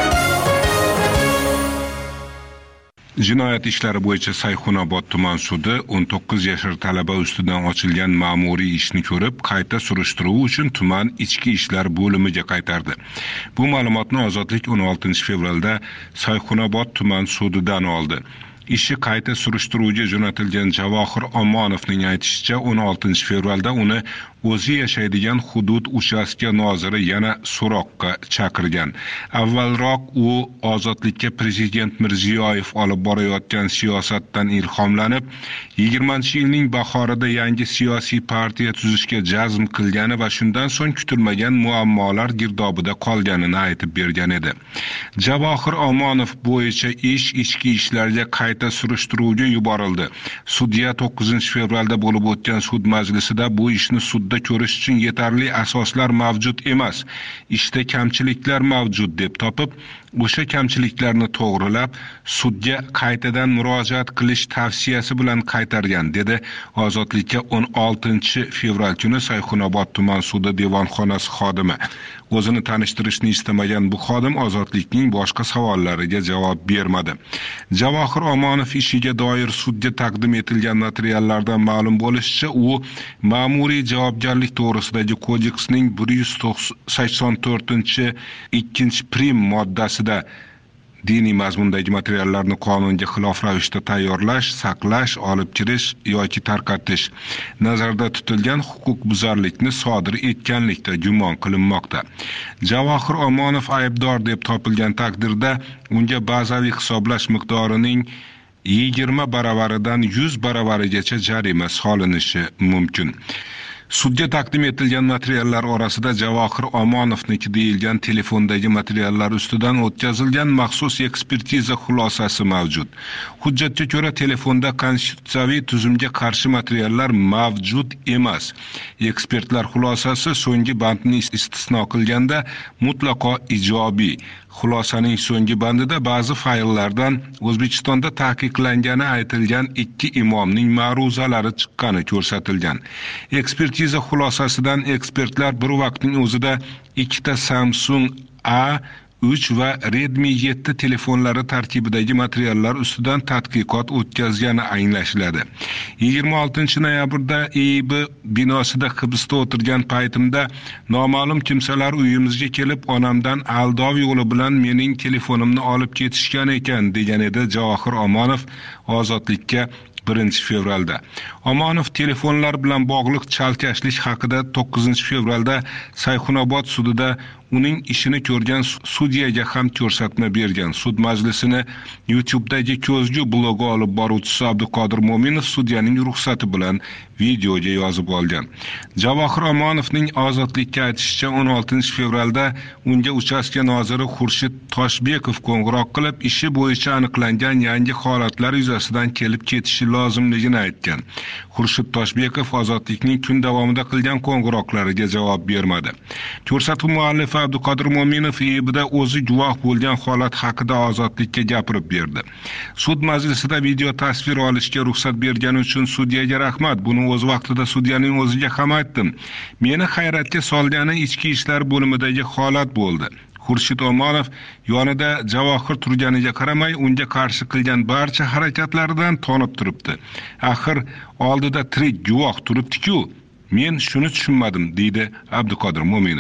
Jinoyat ishlari bo'yicha Sayxunobod tuman sudi 19 yashar talaba ustidan ochilgan ma'muriy ishni ko'rib, qayta surishtiruv uchun tuman ichki ishlar bo'limiga qaytardi. Bu ma'lumotni Ozodlik 16 fevralda Sayxunobod tuman sudidan oldi. Ishi qayta surishtiruvga jo'natilgan Javohir Omonovning aytishicha, 16 fevralda uni o'zi yashaydigan hudud uchastka noziri yana so'roqqa chaqirgan. Avvalroq u Ozodlikka prezident Mirziyoyev olib borayotgan siyosatdan ilhomlanib, 20-yilning bahorida yangi siyosiy partiya tuzishga jazm qilgani va shundan so'ng kutilmagan muammolar girdobida qolganini aytib bergan edi. Javohir Omonov bo'yicha ish ichki ishlarga qayta surishtiruvga yuborildi. Sudya 9 fevralda bo'lib o'tgan sud majlisida bu ishni sudda ko'rish uchun yetarli asoslar mavjud emas, ishda kamchiliklar mavjud deb topib, o'sha kamchiliklarni to'g'rilab, sudga qaytadan murojaat qilish tavsiyasi bilan qaytargan, dedi Ozodlikka 16 fevral kuni Sayxunobod tuman sudi devonxonasi xodimi. O'zini tanishtirishni istamagan bu xodim Ozodlikning boshqa savollariga javob bermadi. Javohir Omonov ishiga doir sudga taqdim etilgan materiallardan ma'lum bo'lishicha, u ma'muriy javobgarlik to'g'risidagi kodeksning 184-2-prim moddasida diniy mazmundagi materiallarni qonunga xilof ravishda tayyorlash, saqlash, olib kirish yoki tarqatish nazarda tutilgan huquqbuzarlikni sodir etganlikda gumon qilinmoqda. Javohir Omonov aybdor deb topilgan taqdirda unga bazaviy hisoblash miqdorining 20 baravaridan 100 baravarigacha jarima solinishi mumkin. Sudga taqdim etilgan materiallar orasida Javohir Omonovniki deyilgan telefondagi materiallar ustidan o'tkazilgan maxsus ekspertiza xulosasi mavjud. Hujjatga ko'ra telefonda konstitutsiyaviy tuzumga qarshi materiallar mavjud emas. Ekspertlar xulosasi so'nggi bandni istisno qilganda mutlaqo ijobiy. Xulosaning so'nggi bandida ba'zi fayllardan O'zbekistonda taqiqlangani aytilgan 2 imomning ma'ruzalari chiqqani ko'rsatilgan. Ekspertiza xulosasidan ekspertlar bir vaqtning o'zida 2 ta Samsung A3 va Redmi 7 telefonlari tarkibidagi materiallar ustidan tadqiqot o'tkazgani anglashiladi. 26 noyabrda EIB binosida hibsda o'tirgan paytimda noma'lum kimsalar uyimizga kelib, onamdan aldov yo'li bilan mening telefonimni olib ketishgan ekan, degan edi Javohir Omonov Ozodlikka 1 fevralda. Omonov telefonlar bilan bog'liq chalkashlik haqida 9 fevralda Sayxunobod sudida uning ishini ko'rgan sudyaga ham ko'rsatma bergan. Sud majlisini YouTube'dagi ko'zgu blogi olib boruvchisi Abduqodir Mo'minov sudyaning ruxsati bilan videoga yozib olgan. Javohir Omonovning Ozodlikka aytishicha, 16 fevralda unga uchastka noziri Xurshid Toshbekov qo'ng'iroq qilib, ishi bo'yicha aniqlangan yangi holatlar yuzasidan kelib ketishi lozimligini aytgan. Xurshid Toshbekov Ozodlikning kun davomida qilgan qo'ng'iroqlariga javob bermadi. Ko'rsatuv muallifi Abduqodir Mo'minov EIBda o'zi guvoh bo'lgan holat haqida Ozodlikka gapirib berdi. Sud majlisida video tasvir olishga ruxsat bergani uchun sudyaga rahmat. Buni o'z vaqtida sudyaning o'ziga ham aytdim. Meni hayratga solgani ichki ishlar bo'limidagi holat bo'ldi. Xurshid Omonov yonida Javohir turganiga qaramay, unga qarshi qilgan barcha harakatlaridan tonib turibdi. Axir oldida tirik guvoh turibdi-ku. Men shuni tushunmadim, deydi Abduqodir Mo'minov.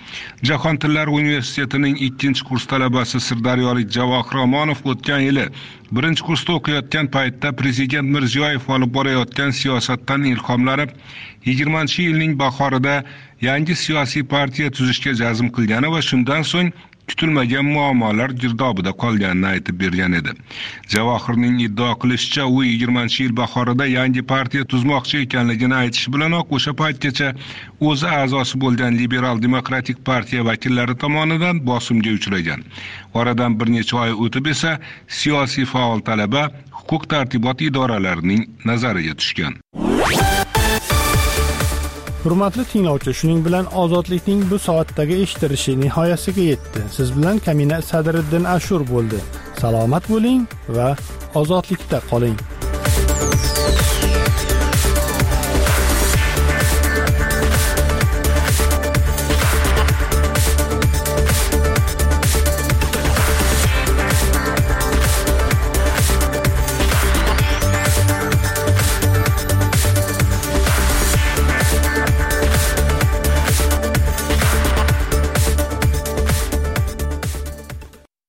Jahon tillari universitetining 2-kurs talabasi sirdaryolik Javohir Omonov o'tgan yili 1-kursda o'qiyotgan paytda Prezident Mirziyoyev olib borayotgan siyosatdan ilhomlanib, 20-yilning bahorida yangi siyosiy partiya tuzishga jazm qilgani va shundan so'ng kutilmagan muammolar girdobida qolganini aytib bergan edi. Javohirning iddao qilishicha, u 20-yil bahorida yangi partiya tuzmoqchi ekanligini aytish bilanoq o'sha paytgacha o'zi a'zosi bo'lgan Liberal Demokratik partiya vakillari tomonidan bosimga uchragan. Oradan bir necha oy o'tib esa siyosiy faol talaba huquq-tartibot idoralarining nazariga tushgan. Hurmatli tinglovchi, shuning bilan ozodlikning bu soatdagi eshitilishi nihoyasiga yetdi. Siz bilan Kamina Sadriddin Ashur bo'ldi. Salomat bo'ling va ozodlikda qoling.